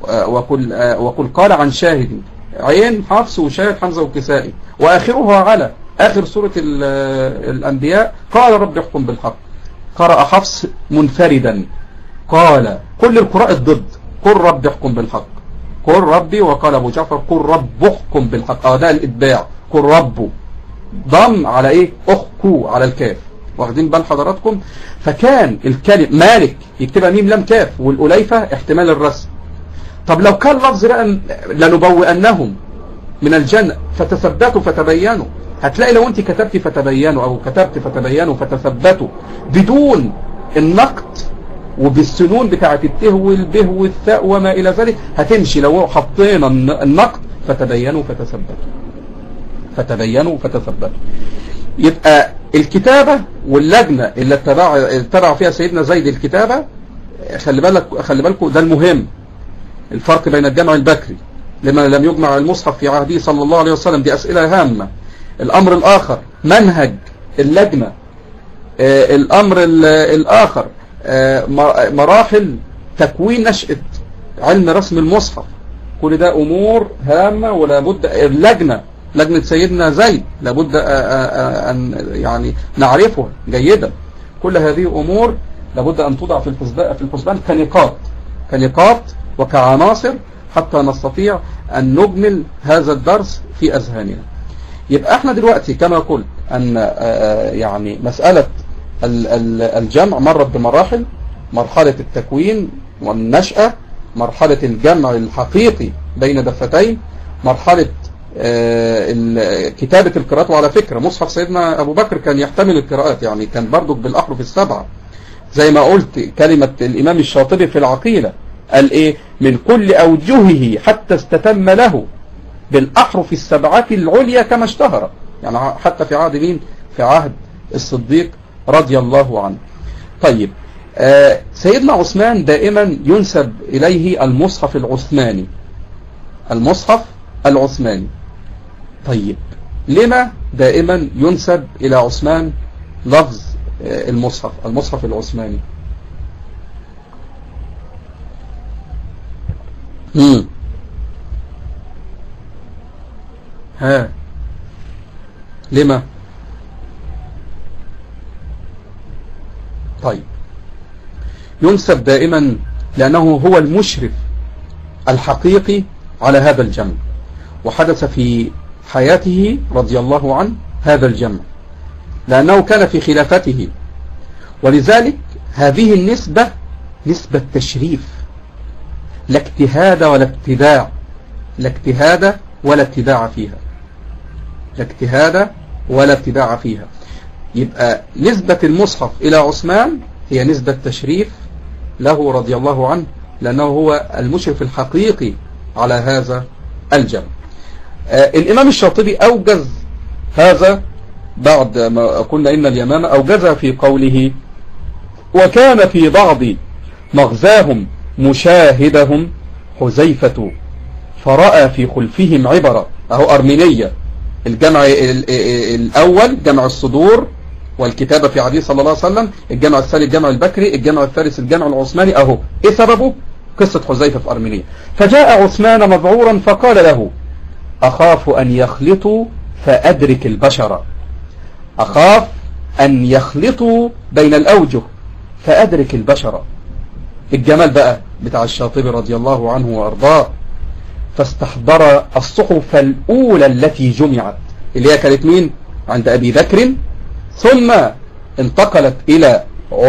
وقل قال عن شاهد عين حفص وشاهد حمزة وكسائي، وآخرها على آخر سورة الأنبياء قال رب احكم بالحق. قرأ حفص منفردا قال. كل القراء الضد قل رب احكم بالحق، قل ربي. وقال أبو جعفر قل رب احكم بالحق. ده الإتباع. قل رب ضم على إيه؟ أخكو على الكاف. واخدين بال حضراتكم؟ فكان الكلمة مالك يكتبها ميم لام كاف، والأليفة احتمال الرسم. طب لو كان لفظ بقى لنبوئنهم من الجنة فتثبتوا فتبينوا، هتلاقي لو انت كتبت فتبينوا او كتبت فتبينوا فتثبتوا بدون النقط وبالسنون بتاعت الته والبه والثاء وما الى ذلك هتمشي. لو حطينا النقط فتبينوا فتثبتوا. يبقى الكتابة واللجنة اللي اتبع فيها سيدنا زيد الكتابة، خلي بالكم ده المهم. الفرق بين الجمع البكري لمن لم يجمع المصحف في عهده صلى الله عليه وسلم، دي أسئلة هامة. الأمر الآخر منهج اللجنة. الأمر الآخر مراحل تكوين نشأة علم رسم المصحف. كل ده أمور هامة، ولا بد لجنة سيدنا زيد لابد أن يعني نعرفها جيدا. كل هذه أمور لابد أن توضع في الحسبان كنقاط وكعناصر حتى نستطيع أن نجمل هذا الدرس في أذهاننا. يبقى احنا دلوقتي كما قلت أن يعني مسألة الجمع مرت بمراحل: مرحلة التكوين والنشأة، مرحلة الجمع الحقيقي بين دفتين، مرحلة كتابة القراءات. وعلى فكرة مصحف سيدنا أبو بكر كان يحتمل القراءات، يعني كان برضك بالأحرف السبعة زي ما قلت كلمة الإمام الشاطبي في العقيلة، قال إيه؟ من كل أوجهه حتى استتم له بالأحرف السبعة العليا كما اشتهر. يعني حتى في عهد مين؟ في عهد الصديق رضي الله عنه. طيب سيدنا عثمان دائما ينسب إليه المصحف العثماني. طيب لما دائما ينسب إلى عثمان لفظ المصحف العثماني؟ لما؟ طيب ينسب دائما لأنه هو المشرف الحقيقي على هذا الجمع، وحدث في حياته رضي الله عنه هذا الجمع لأنه كان في خلافته، ولذلك هذه النسبة نسبة تشريف، لا اجتهاد ولا ابتداع، لا اجتهاد ولا ابتداع فيها. يبقى نسبة المصحف إلى عثمان هي نسبة تشريف له رضي الله عنه، لأنه هو المشرف الحقيقي على هذا الجمع. الإمام الشاطبي أوجز هذا بعد ما قلنا إن اليمامة أوجزها في قوله: وكان في بعض مغزاهم مشاهدهم حذيفة فرأى في خلفهم عبرة. أهو أرمينية الجمع الأول جمع الصدور والكتابة في عهده صلى الله عليه وسلم، الجمع الثاني الجمع البكري، الجمع الثالث الجمع العثماني. أهو إيه سببه؟ قصة حذيفة في أرمينيا. فجاء عثمان مذعورا فقال له أخاف أن يخلطوا فأدرك البشر، أخاف أن يخلطوا بين الأوجه فأدرك البشر. الجمال بقى بتاع الشاطبي رضي الله عنه وأرضاه، فاستحضر الصحف الأولى التي جمعت، اللي هي كانت مين؟ عند أبي بكر، ثم انتقلت إلى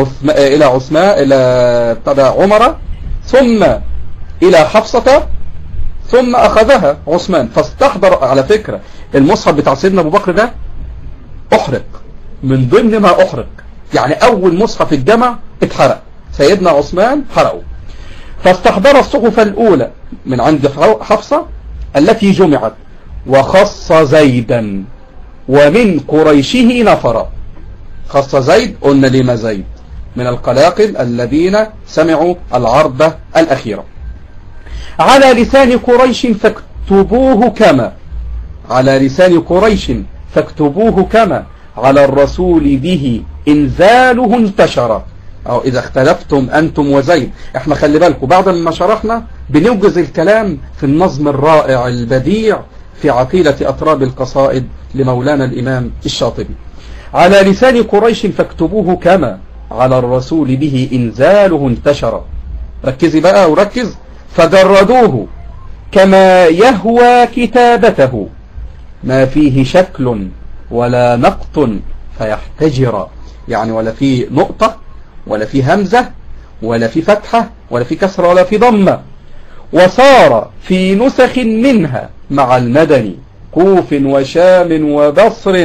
عمر، ثم إلى حفصة، ثم أخذها عثمان. فاستحضر. على فكرة المصحف بتاع سيدنا أبو بكر ده أحرق، من ضمن ما أحرق، يعني أول مصحف الجمع اتحرق، سيدنا عثمان حرقه. فاستحضر الصحف الأولى من عند حفصة التي جمعت، وخص زيدا ومن قريشه نفرا. خص زيد، قلنا لما زيد من القلاقل الذين سمعوا العرضة الأخيرة. على لسان قريش فاكتبوه كما، على لسان قريش فاكتبوه كما على الرسول به إنزاله انتشر. أو إذا اختلفتم أنتم وزيد. احنا خلي بالكم بعد ما شرحنا بنوجز الكلام في النظم الرائع البديع في عقيلة أطراب القصائد لمولانا الإمام الشاطبي. على لسان قريش فاكتبوه كما على الرسول به إنزاله انتشر. ركزي بقى وركز. فجردوه كما يهوى كتابته، ما فيه شكل ولا نقط فيحتجر، يعني ولا فيه نقطة ولا فيه همزة ولا فيه فتحة ولا فيه كسرة ولا فيه ضمة. وصار في نسخ منها مع المدني كوف وشام وبصر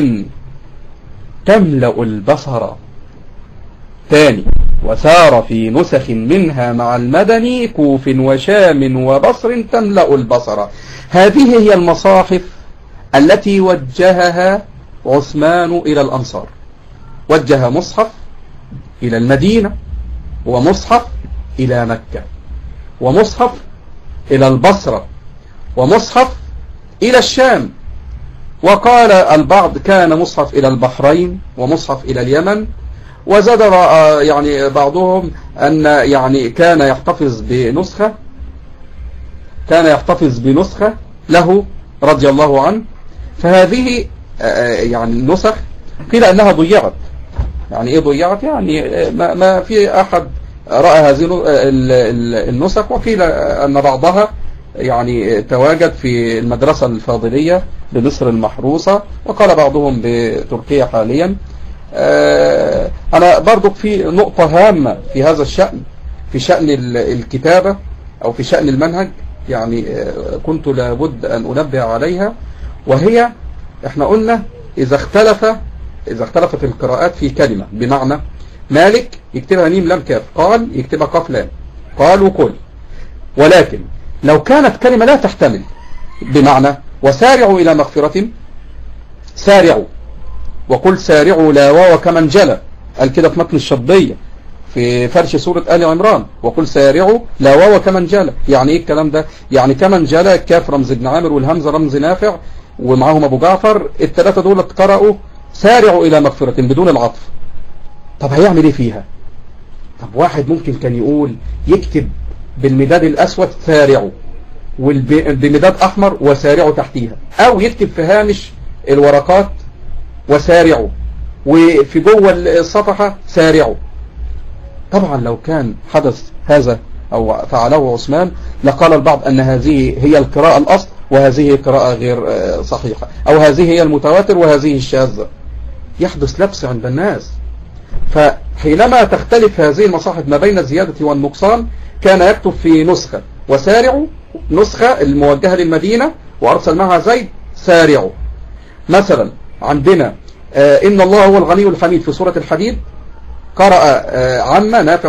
تملأ البصر. تاني، وسار في نسخ منها مع المدني كوف وشام وبصر تملأ البصر. هذه هي المصاحف التي وجهها عثمان إلى الأنصار. وجه مصحف إلى المدينة، ومصحف إلى مكة، ومصحف إلى البصرة، ومصحف إلى الشام. وقال البعض كان مصحف إلى البحرين، ومصحف إلى اليمن. وزاد يعني بعضهم أن يعني كان يحتفظ بنسخة له رضي الله عنه. فهذه يعني النسخ قيل أنها ضيعت. يعني إيه ضيعت؟ يعني ما في أحد رأى هذه النسخ. وقيل أن بعضها يعني تواجد في المدرسة الفاضلية بمصر المحروسة، وقال بعضهم بتركيا حاليا. أنا برضو في نقطة هامة في هذا الشأن، في شأن الكتابة أو في شأن المنهج، يعني كنت لابد أن أنبه عليها. وهي احنا قلنا إذا اختلفت القراءات في كلمة، بمعنى مالك يكتبها ميم لام كاف، قال يكتبها قاف لام، قال وقل. ولكن لو كانت كلمة لا تحتمل، بمعنى وسارعوا إلى مغفرة، سارعوا، وقل سارعوا لا واو كمن جلى، قال كده في متن الشطبية في فرش سورة آل عمران، وقل سارعوا لا واو كمن جلى. يعني ايه الكلام ده؟ يعني كمن جلى كاف رمز ابن عامر والهمزة رمز نافع ومعاهم ابو جعفر، الثلاثة دول قرأوا سارعوا إلى مغفرة بدون العطف. طب هيعمل ايه فيها؟ طب واحد ممكن كان يقول يكتب بالمداد الأسود سارعوا، وبمداد أحمر وسارعوا تحتيها، أو يكتب في هامش الورقات وسارعوا، وفي جوه الصفحة سارعوا. طبعا لو كان حدث هذا أو فعله عثمان لقال البعض أن هذه هي القراءة الأصل، وهذه قراءة غير صحيحة، أو هذه هي المتواتر وهذه الشاذة. يحدث لبس عند الناس. فحينما تختلف هذه المصاحف ما بين الزيادة والنقصان، كان يكتب في نسخة وسارعوا، نسخة الموجهة للمدينة وأرسل معها زيد سارعوا. مثلا عندنا إن الله هو الغني الحميد في سورة الحديد، قرأ عمّ نافع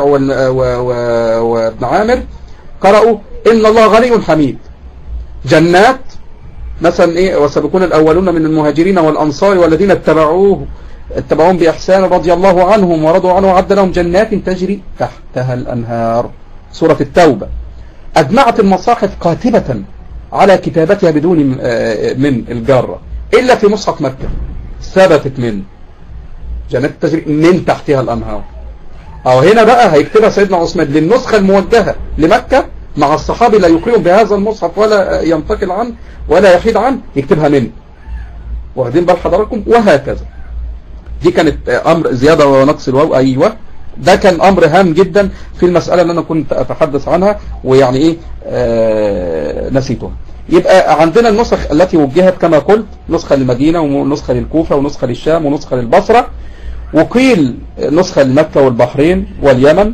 وابن عامر قرأوا إن الله غني حميد. جنات مثلا إيه، وسبقون الأولون من المهاجرين والأنصار والذين اتبعوهم بإحسان رضي الله عنهم ورضوا عنه وعد لهم جنات تجري تحتها الأنهار. سورة التوبة. أجمعت المصاحف قاتبة على كتابتها بدون من الجارة، إلا في مصحف مكة ثبتت منه جنات التجري من تحتها الأنهار. أو هنا بقى هيكتبها سيدنا عثمان للنسخة الموجهة لمكة مع الصحابي لا يقيم بهذا المصحف ولا ينتقل عنه ولا يحيد عنه، يكتبها منه. واخدين بال حضراتكم؟ وهكذا. دي كانت أمر زيادة ونقص الواو. أيوة، ده كان أمر هام جدا في المسألة اللي أنا كنت أتحدث عنها، ويعني إيه نسيتها. يبقى عندنا النسخ التي وجهت كما قلت، نسخة للمدينة ونسخة للكوفة ونسخة للشام ونسخة للبصرة، وقيل نسخة لمكة والبحرين واليمن،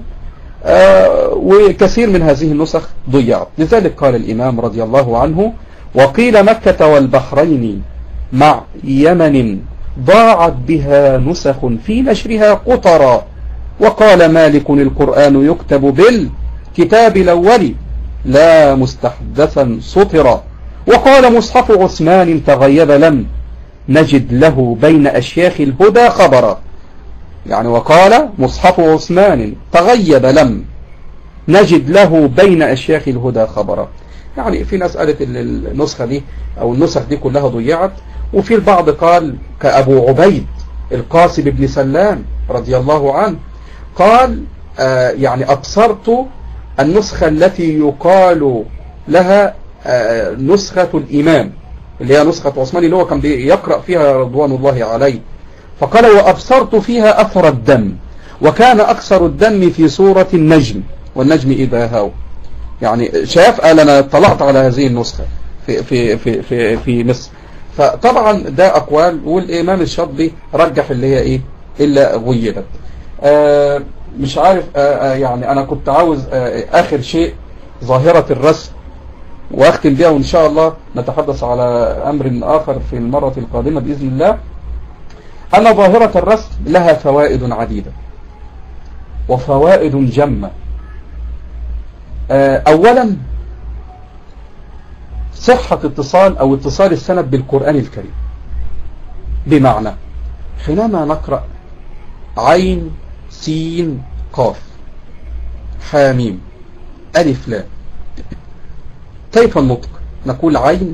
وكثير من هذه النسخ ضيعت. لذلك قال الإمام رضي الله عنه: وقيل مكة والبحرين مع يمن ضاعت بها نسخ في نشرها قطرا. وقال مالك: القرآن يكتب بالكتاب الأول لا مستحدثا سطرا. وقال مصحف عثمان تغيب لم نجد له بين أشياخ الهدى خبرا. يعني وقال مصحف عثمان تغيب لم نجد له بين أشياخ الهدى خبرا. يعني في ناس قالت النسخة دي أو النسخ دي كلها ضيعت، وفي البعض قال كأبو عبيد القاسم بن سلام رضي الله عنه قال يعني أبصرت النسخة التي يقال لها نسخة الإمام، اللي هي نسخة عثمان اللي هو كان يقرأ فيها رضوان الله عليه، فقال: وأبصرت فيها أثر الدم، وكان أكثر الدم في سورة النجم، والنجم إذا هوى. يعني شاف، قال: أنا اطلعت على هذه النسخة في مصر. فطبعا ده أقوال، والإمام الشاطبي رجح اللي هي إيه إلا غيبت. مش عارف، يعني أنا كنت عاوز آخر شيء ظاهرة الرسم وأختم بها، وإن شاء الله نتحدث على أمر آخر في المرة القادمة بإذن الله. أن ظاهرة الرسم لها فوائد عديدة وفوائد جمة. أولا صحة اتصال أو اتصال السند بالقرآن الكريم، بمعنى حينما نقرأ عين سين قاف حاميم ألف لام، كيف النطق؟ نقول عين،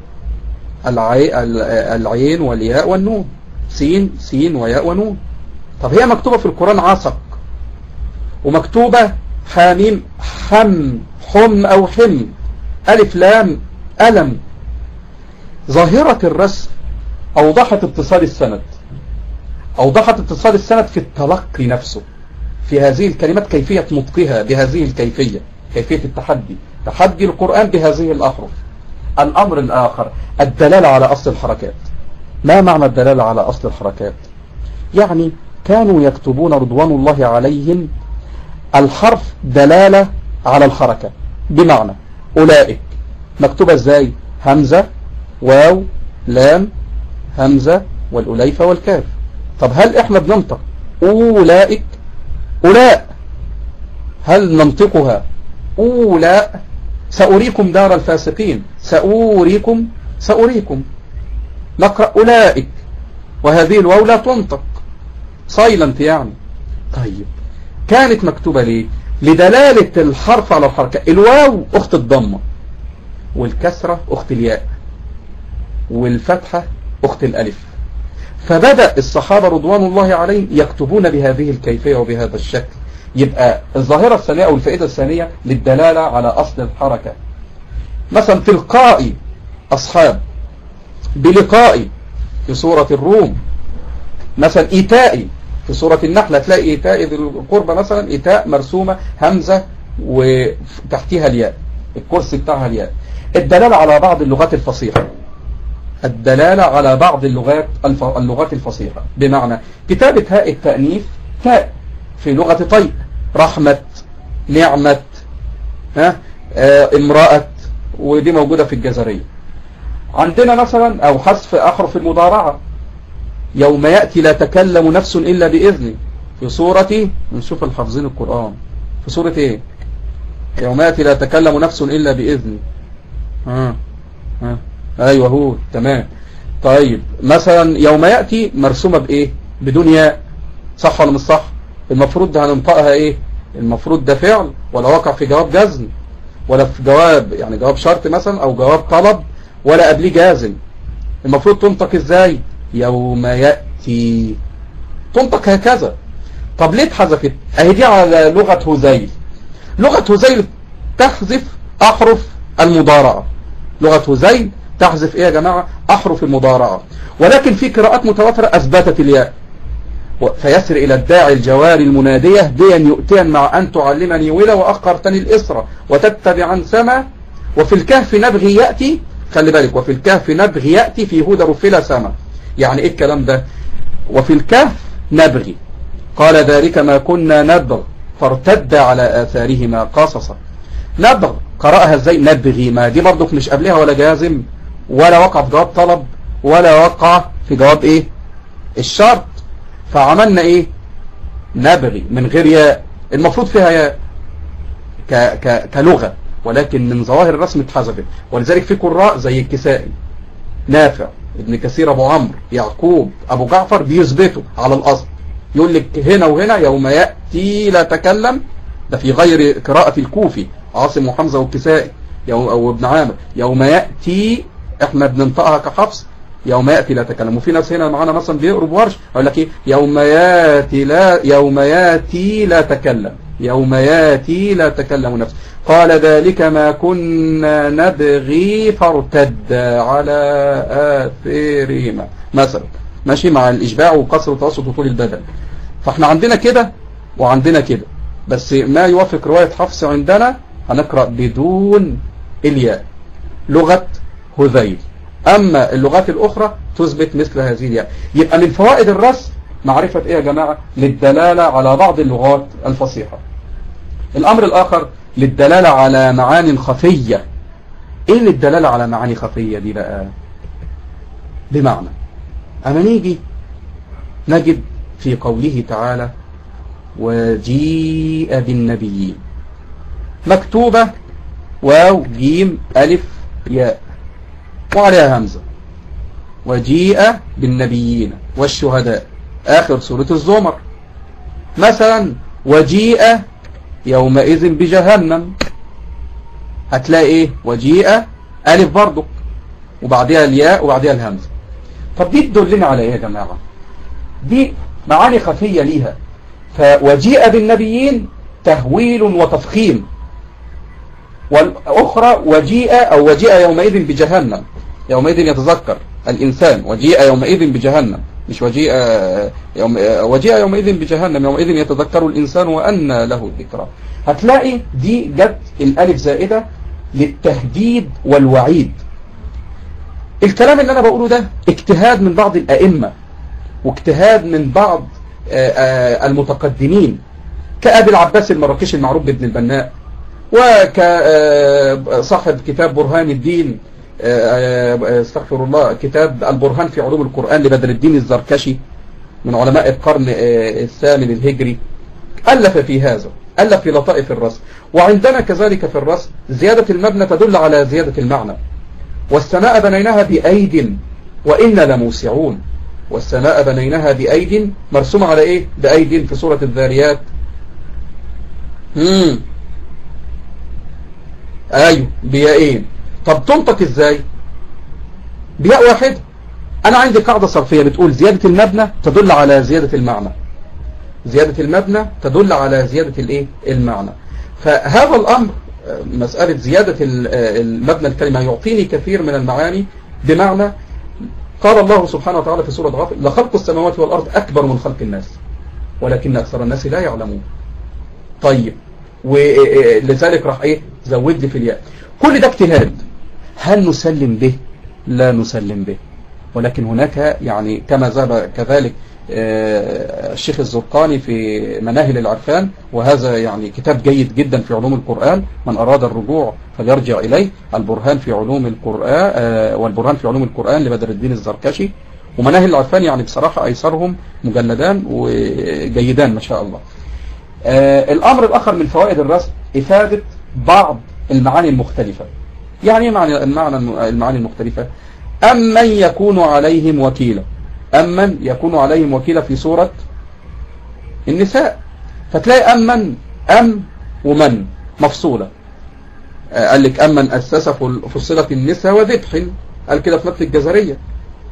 العين والياء والنون، سين سين وياء ونون. طب هي مكتوبة في القرآن عصق، ومكتوبة حاميم حم أو حم، ألف لام ألم. ظاهرة الرسم أوضحت اتصال السند، أوضحت اتصال السند في التلقي نفسه في هذه الكلمات، كيفية نطقها بهذه الكيفية، كيفية التحدي، تحدي القرآن بهذه الأحرف. الأمر الآخر الدلالة على أصل الحركات. ما معنى الدلالة على أصل الحركات؟ يعني كانوا يكتبون رضوان الله عليهم الحرف دلالة على الحركة، بمعنى أولئك مكتوبة ازاي؟ همزة واو لام همزة والأليفة والكاف. طب هل احنا بننطق أولئك أولاء؟ هل ننطقها أولاء؟ سأريكم دار الفاسقين، سأريكم نقرأ أولئك، وهذه الواو لا تنطق سايلنت يعني. طيب كانت مكتوبة ليه؟ لدلالة الحرف على الحركة. الواو أخت الضمة، والكسرة أخت الياء، والفتحة أخت الألف. فبدأ الصحابة رضوان الله عليهم يكتبون بهذه الكيفية وبهذا الشكل. يبقى الظاهرة الثانية أو الفائدة الثانية للدلالة على أصل الحركة. مثلا تلقائي أصحاب، بلقائي في سورة الروم، مثلا إيتائي في سورة النحل، هتلاقي إيتاء ذي القربى مثلا إيتاء مرسومة همزة وتحتها الياء، الكرسي بتاعها الياء. الدلالة على بعض اللغات الفصيحة، الدلالة على بعض اللغات الفصيحة، بمعنى كتابة هاء التأنيث تاء في لغة طيء، رحمة، نعمة، امرأة، ودي موجودة في الجزرية. عندنا مثلا أو حذف أحرف المضارعة، يوم يأتي لا تكلم نفس إلا بإذنه، في سورة، نشوف الحافظين القرآن في سورة ايه؟ يوم يأتي لا تكلم نفس إلا بإذنه. ايوه هو تمام. طيب مثلا يوم يأتي مرسومة بإيه؟ بدون ياء، صح ولا مش صح؟ المفروض ده هننطقها ايه؟ المفروض ده فعل، ولا واقع في جواب جزم، ولا في جواب يعني جواب شرط مثلا او جواب طلب، ولا قبليه جازم. المفروض تنطق ازاي؟ يوم يأتي، تنطق هكذا. طب ليه اتحذفت؟ اهي دي على لغة هذيل. لغة هذيل تحذف احرف المضارعة. لغة هذيل تحذف ايه يا جماعة؟ احرف المضارعة. ولكن في قراءات متواترة اثبتت الياء. فيسر الى الداعي الجواري المنادية ديا يؤتين مع ان تعلمني ولا واخرتني الاسرى وتتبعا سما وفي الكهف نبغي يأتي. خلي بالك، وفي الكهف نبغي يأتي في هدى رفلا سما. يعني ايه الكلام ده؟ وفي الكهف نبغي، قال ذلك ما كنا نبغ فارتد على آثارهما قصصا. نبغ قرأها ازاي؟ نبغي، ما دي برضك مش قبلها ولا جازم ولا وقع في جواب طلب ولا وقع في جواب ايه؟ الشرط. فعملنا ايه؟ نبغي من غير ياء، المفروض فيها ياء كلغة، ولكن من ظواهر الرسم اتحذفت. ولذلك في قراء زي الكسائي، نافع، ابن كثير، ابو عمرو، يعقوب، ابو جعفر بيثبتوا على الاصل. يقول لك هنا وهنا يوم يأتي لا تكلم، ده في غير قراءة الكوفي عاصم وحمزة والكسائي او ابن عامر. يوم يأتي احنا بننطقها كحفص، يوم يأتي لا تكلم. وفي ناس هنا معانا مثلا بيقروا بورش يقول لك ايه؟ يوم يأتي لا تكلم، يوم يأتي لا تكلم نفسه. قال ذلك ما كنا نبغي فارتد على آثارهما مثلا، ماشي، مع الإشباع وقصر وتوسط وطول البدن. فاحنا عندنا كده وعندنا كده، بس ما يوافق رواية حفص عندنا هنقرأ بدون الياء، لغة هذيل. أما اللغات الأخرى تثبت مثل هذه الياء. يبقى من فوائد الرسم معرفة إيه يا جماعة؟ للدلالة على بعض اللغات الفصيحة. الأمر الآخر للدلالة على معاني خفية. إيه للدلالة على معاني خفية دي بقى؟ بمعنى أما نيجي نجد في قوله تعالى وجيء بالنبيين، مكتوبة واو جيم ألف ياء وعليها همزة. وجيء بالنبيين والشهداء، آخر سورة الزمر. مثلا وجيء يومئذ بجهنم، هتلاقي ايه؟ وجيء ألف برضك وبعدها الياء وبعدها الهمزة. طب دي تدلنا على ايه يا جماعة؟ دي معاني خفية ليها. فوجيء بالنبيين تهويل وتفخيم، والأخرى وجيء أو وجيء يومئذ بجهنم، يومئذ يتذكر الإنسان، وجيء يومئذ بجهنم، مش وجيء يومئذ بجهنم، يومئذ يتذكر الإنسان وأنى له الذكرى. هتلاقي دي جت الألف زائدة للتهديد والوعيد. الكلام اللي أنا بقوله ده اجتهاد من بعض الأئمة واجتهاد من بعض المتقدمين كأبي العباس المراكشي المعروف بابن البناء، وكصاحب كتاب برهان الدين استغفر الله، كتاب البرهان في علوم القرآن لبدر الدين الزركشي من علماء القرن الثامن الهجري، ألف في هذا، ألف في لطائف الرسم. وعندنا كذلك في الرسم زيادة المبنى تدل على زيادة المعنى. والسماء بنيناها بأيد وإنا لموسعون، والسماء بنيناها بأيد مرسومة على إيه؟ بأيد في سورة الذاريات. أيوه بيائين. طب تنطق إزاي؟ بياء واحد. أنا عندي قاعدة صرفية بتقول زيادة المبنى تدل على زيادة المعنى، زيادة المبنى تدل على زيادة الإيه؟ المعنى. فهذا الأمر مسألة زيادة المبنى الكلمة يعطيني كثير من المعاني. بمعنى قال الله سبحانه وتعالى في سورة غافر لخلق السماوات والأرض أكبر من خلق الناس ولكن أكثر الناس لا يعلمون. طيب ولذلك راح إيه؟ زود لي في الياء. كل ده اجتهاد، هل نسلم به؟ لا نسلم به. ولكن هناك يعني كما ذهب كذلك الشيخ الزرقاني في مناهل العرفان، وهذا يعني كتاب جيد جدا في علوم القرآن، من أراد الرجوع فليرجع إليه، البرهان في علوم القرآن والبرهان في علوم القرآن لبدر الدين الزركشي. ومناهل العرفان يعني بصراحة أيسرهم مجلدان وجيدان ما شاء الله. الأمر الآخر من فوائد الرسم إفادة بعض المعاني المختلفة. يعني المعاني المختلفة. أمن يكون عليهم وكيلا، أمن يكون عليهم وكيلا في سورة النساء، فتلاقي أمن ومن مفصولة. قال لك أمن أسس فصلت النساء وذبح، قال كده في متن الجزرية.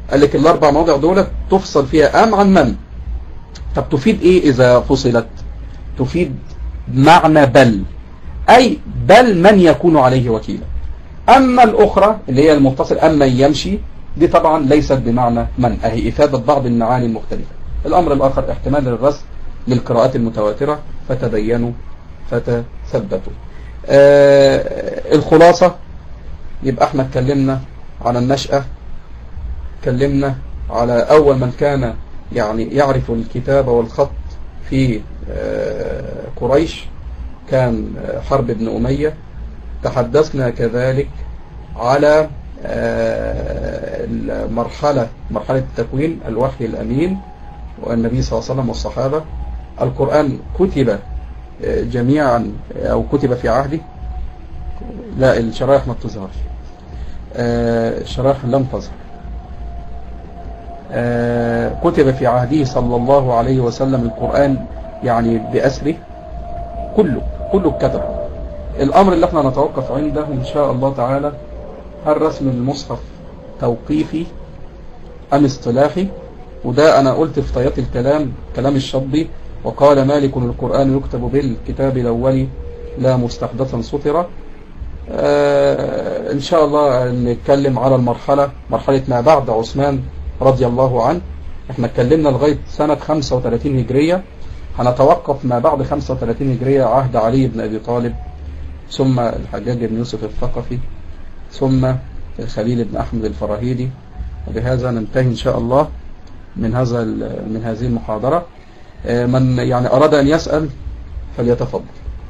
قال لك الاربع مواضع دول تفصل فيها ام عن من. طب تفيد ايه اذا فصلت؟ تفيد معنى بل، اي بل من يكون عليه وكيلا. اما الاخرى اللي هي المتصل اما يمشي، دي طبعا ليست بمعنى من، اهي افادة بعض المعاني المختلفة. الامر الاخر احتمال الرسم للقراءات المتواترة، فتبينوا فتثبتوا. الخلاصة، يبقى احنا اتكلمنا على النشأة، اتكلمنا على اول من كان يعني يعرف الكتابة والخط في قريش، كان حرب بن أمية. تحدثنا كذلك على مرحلة التكوين، الوحي الأمين والنبي صلى الله عليه وسلم والصحابة. القرآن كتب جميعا أو كتب في عهده، لا الشرائح ما بتظهرش، الشرائح لم تظهر. كتب في عهده صلى الله عليه وسلم القرآن يعني بأسره، كله اتكتب. الأمر اللي احنا نتوقف عنده إن شاء الله تعالى، هل رسم المصحف توقيفي أم اصطلاحي؟ وده أنا قلت في طيات الكلام، كلام الشطبي، وقال مالك القرآن يكتب بالكتاب الأول لا مستحدثا سطرا. إن شاء الله نتكلم على مرحلة ما بعد عثمان رضي الله عنه. احنا اتكلمنا لغاية سنة 35 هجرية، هنتوقف ما بعد 35 هجرية، عهد علي بن أبي طالب، ثم الحجاج بن يوسف الثقفي، ثم الخليل بن أحمد الفراهيدي. وبهذا ننتهي إن شاء الله من هذه المحاضرة. من يعني أراد أن يسأل فليتفضل.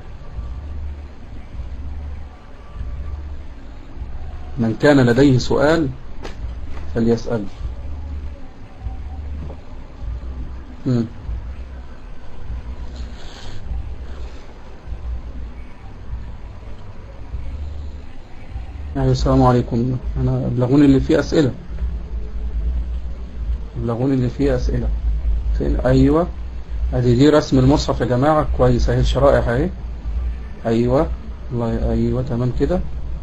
من كان لديه سؤال فليسأل. السلام عليكم. أنا أبلغوني اللي فيه أسئلة، فين؟ أيوة، دي رسم المصحف يا جماعة، كويس اهي الشرائح اهي. أيوة الله، أيوة تمام كده.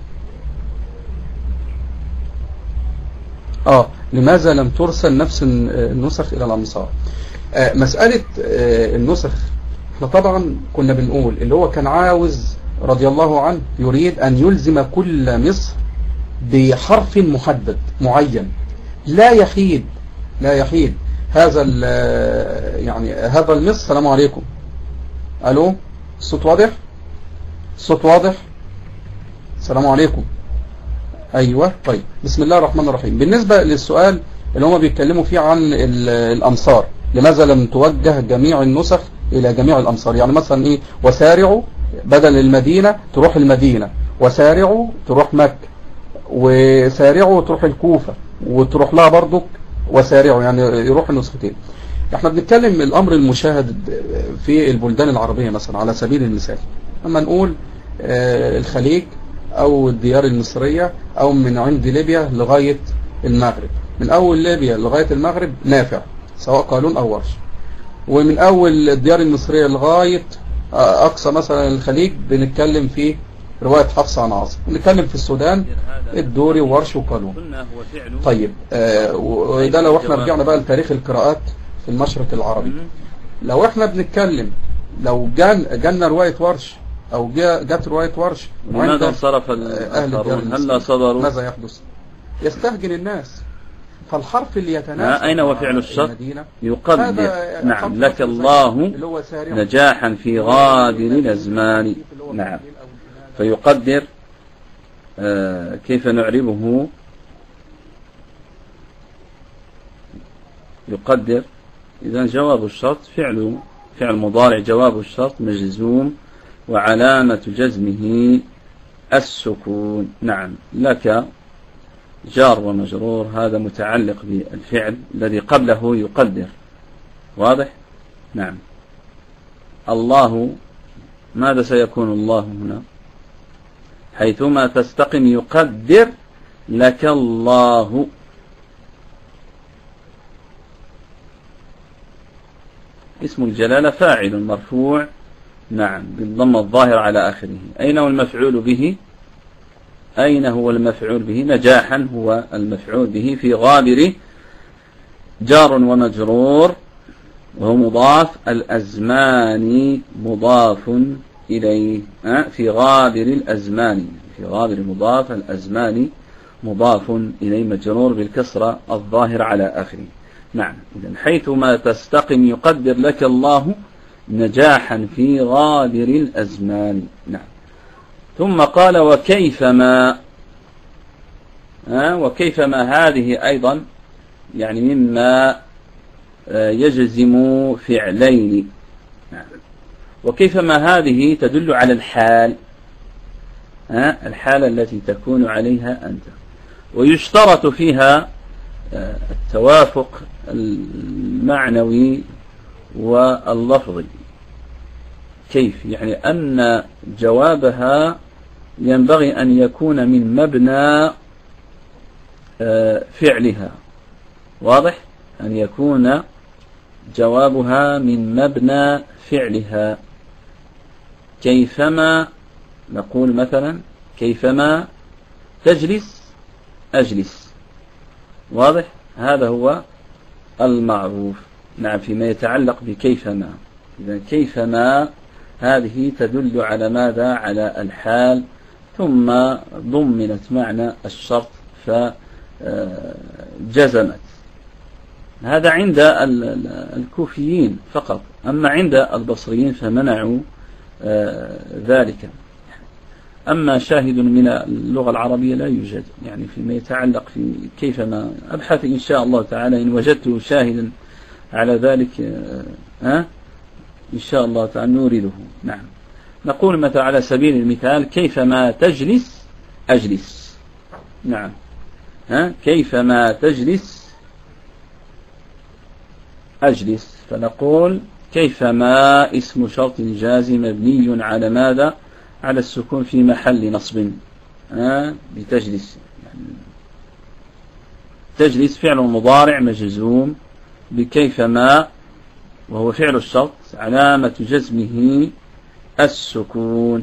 لماذا لم ترسل نفس النسخ إلى الأمصار؟ مسألة النسخ، احنا طبعا كنا بنقول اللي هو كان عاوز رضي الله عنه يريد أن يلزم كل مصر بحرف محدد معين، لا يحيد هذا يعني هذا المصر. السلام عليكم. ألو، الصوت واضح؟ السلام عليكم. أيوة طيب، بسم الله الرحمن الرحيم. بالنسبة للسؤال اللي هم بيتكلموا فيه عن الأمصار، لماذا لم توجه جميع النسخ إلى جميع الأمصار؟ يعني مثلا إيه، وسارعوا بدل المدينة تروح المدينة، وسارعوا تروح مكة، وسارعوا تروح الكوفة، وتروح لها برضك وسارعوا، يعني يروح النسختين. احنا بنتكلم الأمر المشاهد في البلدان العربية مثلا على سبيل المثال، لما نقول الخليج أو الديار المصرية، أو من عند ليبيا لغاية المغرب، من أول ليبيا لغاية المغرب نافع سواء قالون أو ورش، ومن أول الديار المصرية لغاية أقصى مثلا الخليج بنتكلم في رواية حفص عن عاصم. بنتكلم في السودان الدوري وورش وقالون. طيب وده لو احنا رجعنا بقى لتاريخ القراءات في المشرق العربي، لو احنا بنتكلم لو جالنا رواية ورش أو جت رواية ورش، لماذا انصرف الآخرون؟ هل صدروا؟ ماذا يحدث؟ يستهجن الناس. فالحرف اللي يتناسب أين هو فعل الشرط؟ يقدر. نعم، لك الله نجاحا في غادر الأزمان. نعم، فيقدر. كيف نعربه؟ يقدر. إذا جواب الشرط فعل مضارع، جواب الشرط مجزوم، وعلامة جزمه السكون. نعم، لك جار ومجرور، هذا متعلق بالفعل الذي قبله يقدر. واضح؟ نعم. الله، ماذا سيكون الله هنا؟ حيثما تستقم يقدر لك الله. اسم الجلالة فاعل مرفوع، نعم، بالضم الظاهر على آخره. أين هو المفعول به؟ نجاحا هو المفعول به في غابر جار ومجرور وهو مضاف، الأزمان مضاف إليه في غابر الأزمان، في غابر مضاف، الأزمان مضاف إليه مجرور بالكسرة الظاهر على آخره. نعم، إذن حيثما تستقم يقدر لك الله نجاحا في غابر الأزمان. نعم. ثم قال وكيفما، وكيفما هذه أيضا يعني مما يجزم فعلين. نعم. وكيفما هذه تدل على الحال، الحالة التي تكون عليها أنت، ويشترط فيها التوافق المعنوي واللفظي. كيف؟ يعني أن جوابها ينبغي أن يكون من مبنى فعلها، واضح؟ أن يكون جوابها من مبنى فعلها. كيفما نقول مثلا كيفما تجلس أجلس، واضح؟ هذا هو المعروف. نعم، فيما يتعلق بكيفما. إذا كيفما هذه تدل على ماذا؟ على الحال، ثم ضمنت معنى الشرط فجزمت. هذا عند الكوفيين فقط، أما عند البصريين فمنعوا ذلك. أما شاهد من اللغة العربية لا يوجد، يعني فيما يتعلق في كيفما. أبحث إن شاء الله تعالى إن وجدت شاهدا على ذلك إن شاء الله تعالى نورده. نعم. نقول مثلا على سبيل المثال كيفما تجلس أجلس. نعم. كيفما تجلس أجلس، فنقول كيفما اسم شرط جازم مبني على ماذا؟ على السكون في محل نصب. بتجلس، تجلس فعل مضارع مجزوم بكيفما، وهو فعل الشرط، علامة جزمه السكون.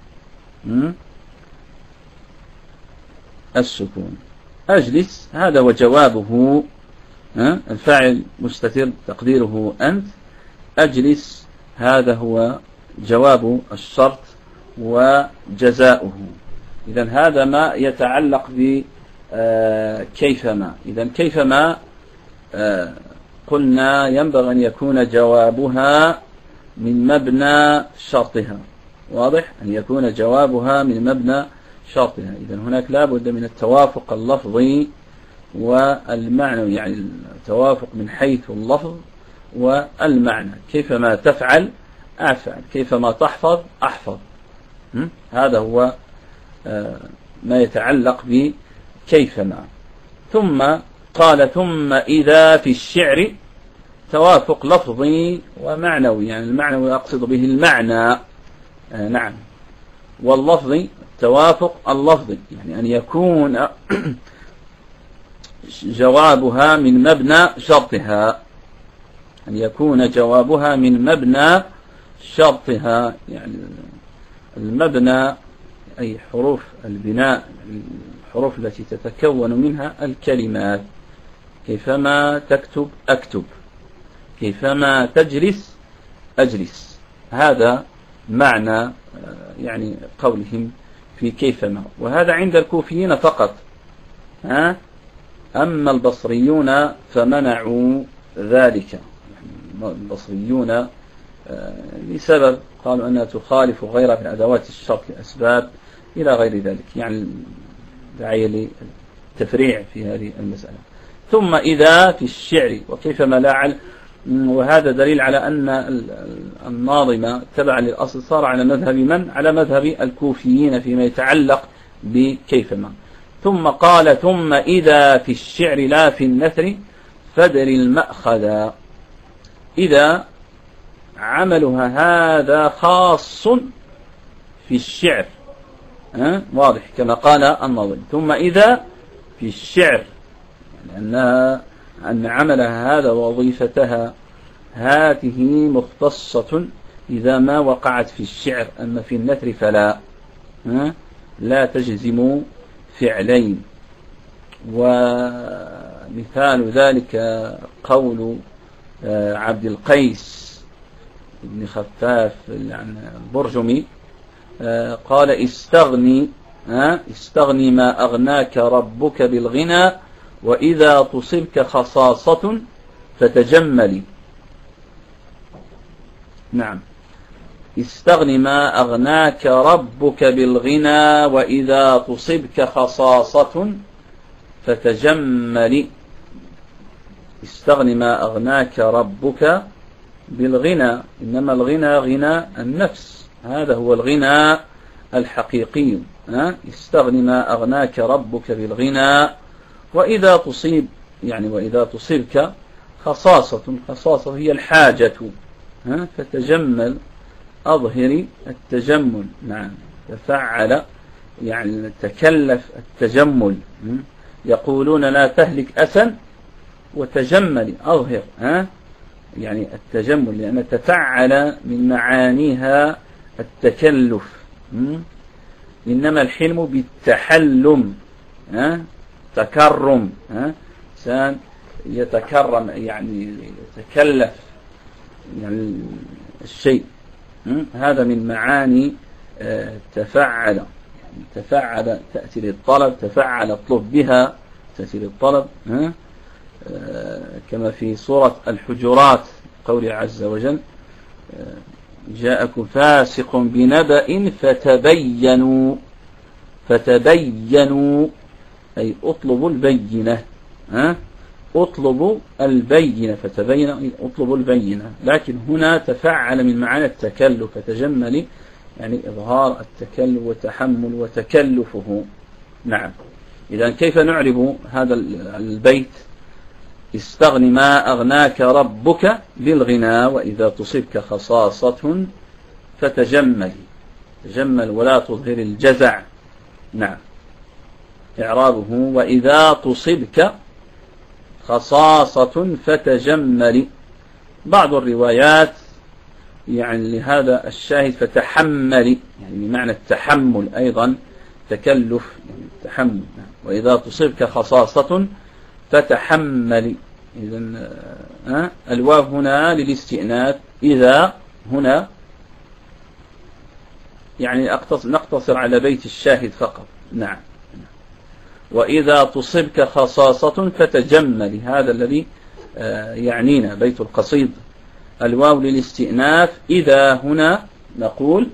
السكون. أجلس هذا وجوابه، الفاعل مستتر تقديره أنت. أجلس هذا هو جواب الشرط وجزاؤه. إذن هذا ما يتعلق بكيفما. إذن كيفما قلنا ينبغي أن يكون جوابها من مبنى شرطها، واضح؟ أن يكون جوابها من مبنى شرطها. إذن هناك لا بد من التوافق اللفظي والمعنى، يعني التوافق من حيث اللفظ والمعنى. كيفما تفعل أفعل، كيفما تحفظ أحفظ. هذا هو ما يتعلق بكيفما. ثم قال ثم إذا في الشعر توافق لفظي ومعنوي، يعني المعنوي أقصد به المعنى. نعم. واللفظي توافق اللفظي، يعني أن يكون جوابها من مبنى شرطها، أن يكون جوابها من مبنى شرطها. يعني المبنى أي حروف البناء، الحروف التي تتكون منها الكلمات. كيفما تكتب أكتب، كيفما تجلس أجلس. هذا معنى يعني قولهم في كيفما، وهذا عند الكوفيين فقط. أما البصريون فمنعوا ذلك. يعني البصريون لسبب قالوا أنها تخالف غيرها من أدوات الشرط لأسباب إلى غير ذلك، يعني داعي للتفريع في هذه المسألة. ثم إذا في الشعر وكيفما لا، وهذا دليل على أن الناظم تبعا للأصل صار على مذهب من؟ على مذهب الكوفيين فيما يتعلق بكيفما. ثم قال ثم إذا في الشعر لا في النثر فدر المأخذ. إذا عملها هذا خاص في الشعر، واضح كما قال الناظم. ثم إذا في الشعر، أن عملها هذا وظيفتها هذه مختصة إذا ما وقعت في الشعر، أما في النثر فلا، لا تجزم فعلين. ومثال ذلك قول عبد القيس بن خفاف البرجمي قال استغني ما أغناك ربك بالغنى وإذا تصبك خصاصة فتجملي. نعم، استغني ما أغناك ربك بالغنى وإذا تصبك خصاصة فتجملي. استغني ما أغناك ربك بالغنى، إنما الغنى غنى النفس، هذا هو الغنى الحقيقي. استغني ما أغناك ربك بالغنى وإذا تصيبك خصاصة هي الحاجة، فتجمل، أظهري التجمل. نعم، تفعل يعني تكلف التجمل. يقولون لا تهلك أسا وتجمل، أظهر يعني التجمل، لأن تفعل من معانيها التكلف. إنما الحلم بالتحلم، تكرم، إنسان يتكرم يعني يتكلف يعني الشيء، هذا من معاني تفعل. تفعل تأتي للطلب، تفعل اطلب بها تأتي للطلب، كما في سورة الحجرات قوله عز وجل جاءكم فاسق بنبأ فتبينوا أي اطلبوا البينة، اطلبوا البينة، فتبين اطلبوا البينة. لكن هنا تفعل من معنى التكلف، فتجمل يعني إظهار التكلف وتحمل وتكلفه. نعم، إذا كيف نعرب هذا البيت؟ استغن ما أغناك ربك بالغنى وإذا تصبك خصاصة فتجمل. تجمل ولا تظهر الجزع. نعم، إعرابه وإذا تصبك خصاصة فتجمل. بعض الروايات يعني لهذا الشاهد فتحمل، يعني بمعنى التحمل أيضا، تكلف يعني التحمل. وإذا تصبك خصاصة فتحمل. إذن الواو هنا للاستئناف، إذا هنا يعني نقتصر على بيت الشاهد فقط. نعم، وإذا تصبك خصاصة فتجمل، هذا الذي يعنينا بيت القصيد. الواو للاستئناف، إذا هنا نقول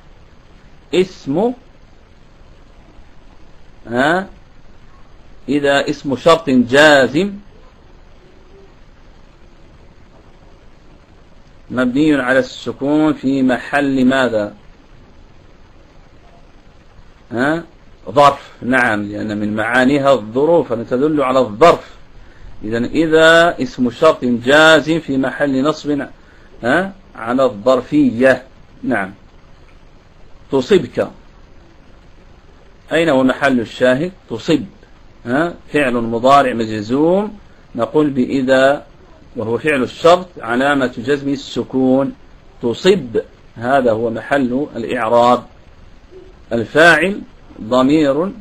إذا اسم شرط جازم مبني على السكون في محل ماذا؟ ظرف. نعم، لأن من معانيها الظروف فتدل على الظرف. إذا اسم شرط جازم في محل نصب على الظرفية. نعم، تصبك، أين هو محل الشاهد؟ تصب، فعل مضارع مجزوم، نقول بإذا، وهو فعل الشرط علامة جزم السكون. تصب، هذا هو محل الإعراب. الفاعل ضمير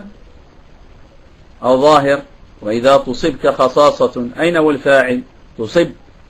أو ظاهر. وإذا تصبك خصاصة، أين هو الفاعل؟ تصب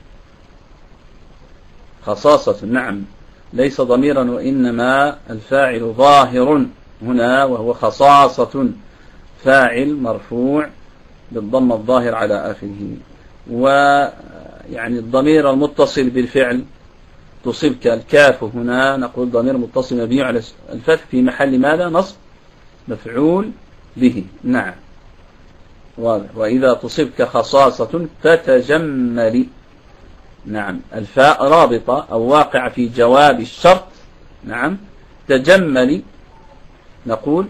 خصاصة. نعم، ليس ضميرا، وإنما الفاعل ظاهر هنا وهو خصاصة، فاعل مرفوع بالضم الظاهر على آخره. ويعني الضمير المتصل بالفعل تصبك، الكاف هنا نقول ضمير متصل مبني على الفتح في محل ماذا؟ نصب مفعول به. نعم، واضح. وإذا تصبك خصاصة فتجمل. نعم، الفاء رابطة أو واقع في جواب الشرط. نعم، تجمل، نقول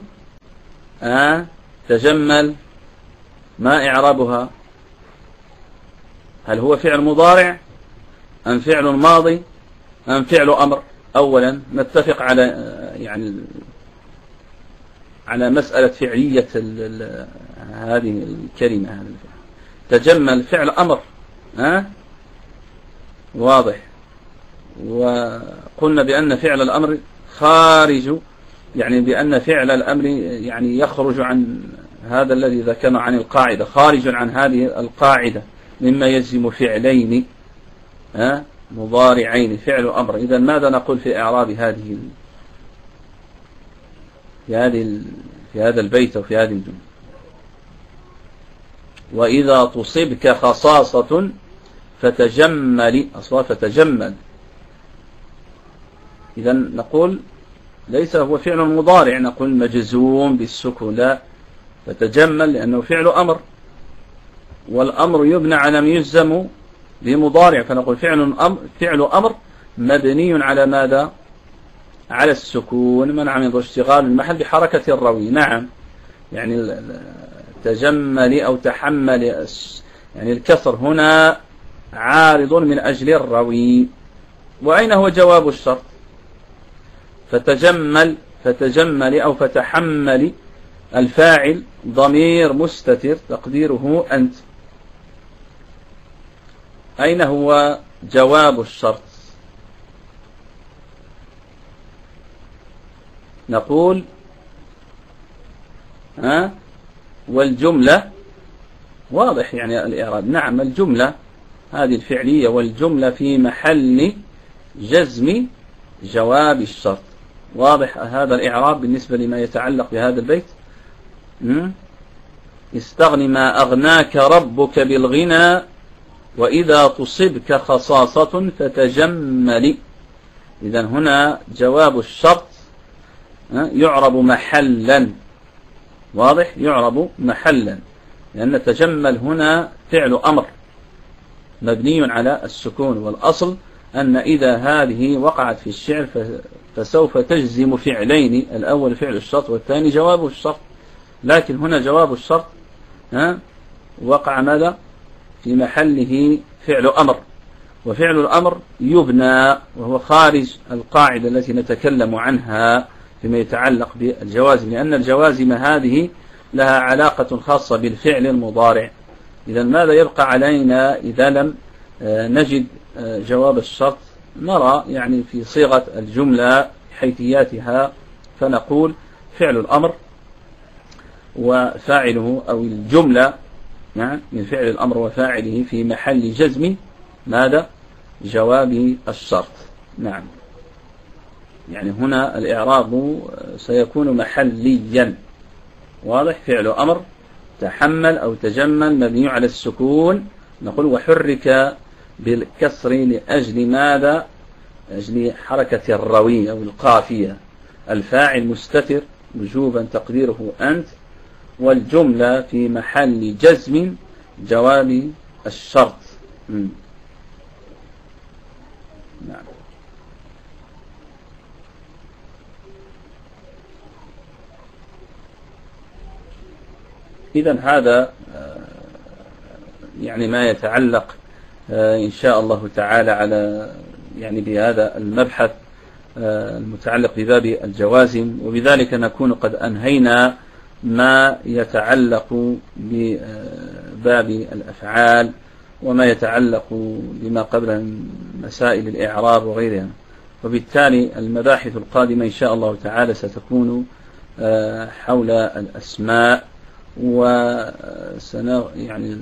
تجمل، ما إعرابها؟ هل هو فعل مضارع أم فعل ماضي أم فعل أمر؟ أولا نتفق على يعني على مسألة فعلية هذه الكلمة. تجمل فعل أمر، واضح. وقلنا بأن فعل الأمر خارج، يعني بأن فعل الأمر يعني يخرج عن هذا الذي ذكرنا عن القاعدة خارج عن هذه القاعدة مما يجزم فعلين مضارعين فعل أمر. إذا ماذا نقول في إعراب في هذا البيت أو في هذه الجملة؟ وإذا تصبك خصاصة فتجمل، أصلا فتجمل. إذا نقول ليس هو فعل مضارع نقول مجزوم بالسكون، لا، فتجمل لأنه فعل أمر، والأمر يبنى على ما يجزم بمضارع، فنقول فعل أمر مبني على ماذا؟ على السكون منع من اشتغال المحل بحركة الروي. نعم، يعني تجمل أو تحمل، يعني الكسر هنا عارض من أجل الروي. وأين هو جواب الشرط؟ فتجمل أو فتحمل، الفاعل ضمير مستتر تقديره أنت. أين هو جواب الشرط؟ نقول والجملة واضح، يعني الإعراب. نعم، الجملة هذه الفعلية، والجملة في محل جزم جواب الشرط. واضح هذا الإعراب بالنسبة لما يتعلق بهذا البيت. استغن ما أغناك ربك بالغنى، وإذا تصبك خصاصة فتجمل. إذن هنا جواب الشرط يعرب محلا. واضح، يعرب محلا، لأن تجمل هنا فعل أمر مبني على السكون، والأصل أن إذا هذه وقعت في الشعر فسوف تجزم فعلين، الأول فعل الشرط والثاني جواب الشرط. لكن هنا جواب الشرط وقع ماذا؟ في محله فعل أمر، وفعل الأمر يبنى وهو خارج القاعدة التي نتكلم عنها فيما يتعلق بالجوازم، لأن الجوازم هذه لها علاقة خاصة بالفعل المضارع. إذا ماذا يبقى علينا إذا لم نجد جواب الشرط؟ نرى يعني في صيغة الجملة حيثياتها، فنقول فعل الأمر وفاعله، أو الجملة من فعل الأمر وفاعله في محل جزم ماذا؟ جواب الشرط. نعم، يعني هنا الإعراب سيكون محليا. واضح، فعل أمر تحمل أو تجمل مبني على السكون، نقول وحرك بالكسر لأجل ماذا؟ أجل حركة الروي أو القافية. الفاعل مستتر وجوبا تقديره أنت، والجملة في محل جزم جواب الشرط. نعم. إذن هذا يعني ما يتعلق إن شاء الله تعالى على يعني بهذا المبحث المتعلق بباب الجوازم، وبذلك نكون قد أنهينا ما يتعلق بباب الأفعال وما يتعلق بما قبله من مسائل الإعراب وغيرها. وبالتالي المباحث القادمة إن شاء الله تعالى ستكون حول الأسماء، يعني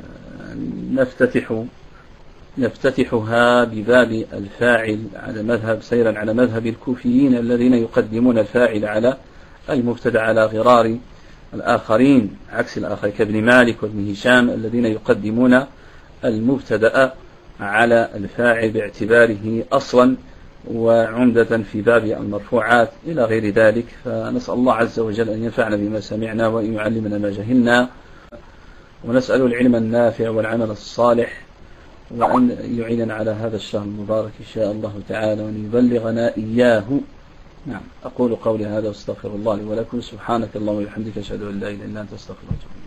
نفتتحها بباب الفاعل على مذهب سيرا على مذهب الكوفيين الذين يقدمون الفاعل على المبتدأ على غرار الآخرين، عكس الآخر كابن مالك وابن هشام الذين يقدمون المبتدأ على الفاعل باعتباره أصلا وعمدة في باب المرفوعات إلى غير ذلك. فنسأل الله عز وجل أن ينفعنا بما سمعنا وأن يعلمنا ما جهلنا، ونسأل العلم النافع والعمل الصالح، وأن يعيننا على هذا الشهر المبارك إن شاء الله تعالى، وأن يبلغنا إياه. نعم، أقول قولي هذا واستغفر الله لي ولكم. سبحانك اللهم وبحمدك أشهد أن لا إله إلا أنت أستغفرك.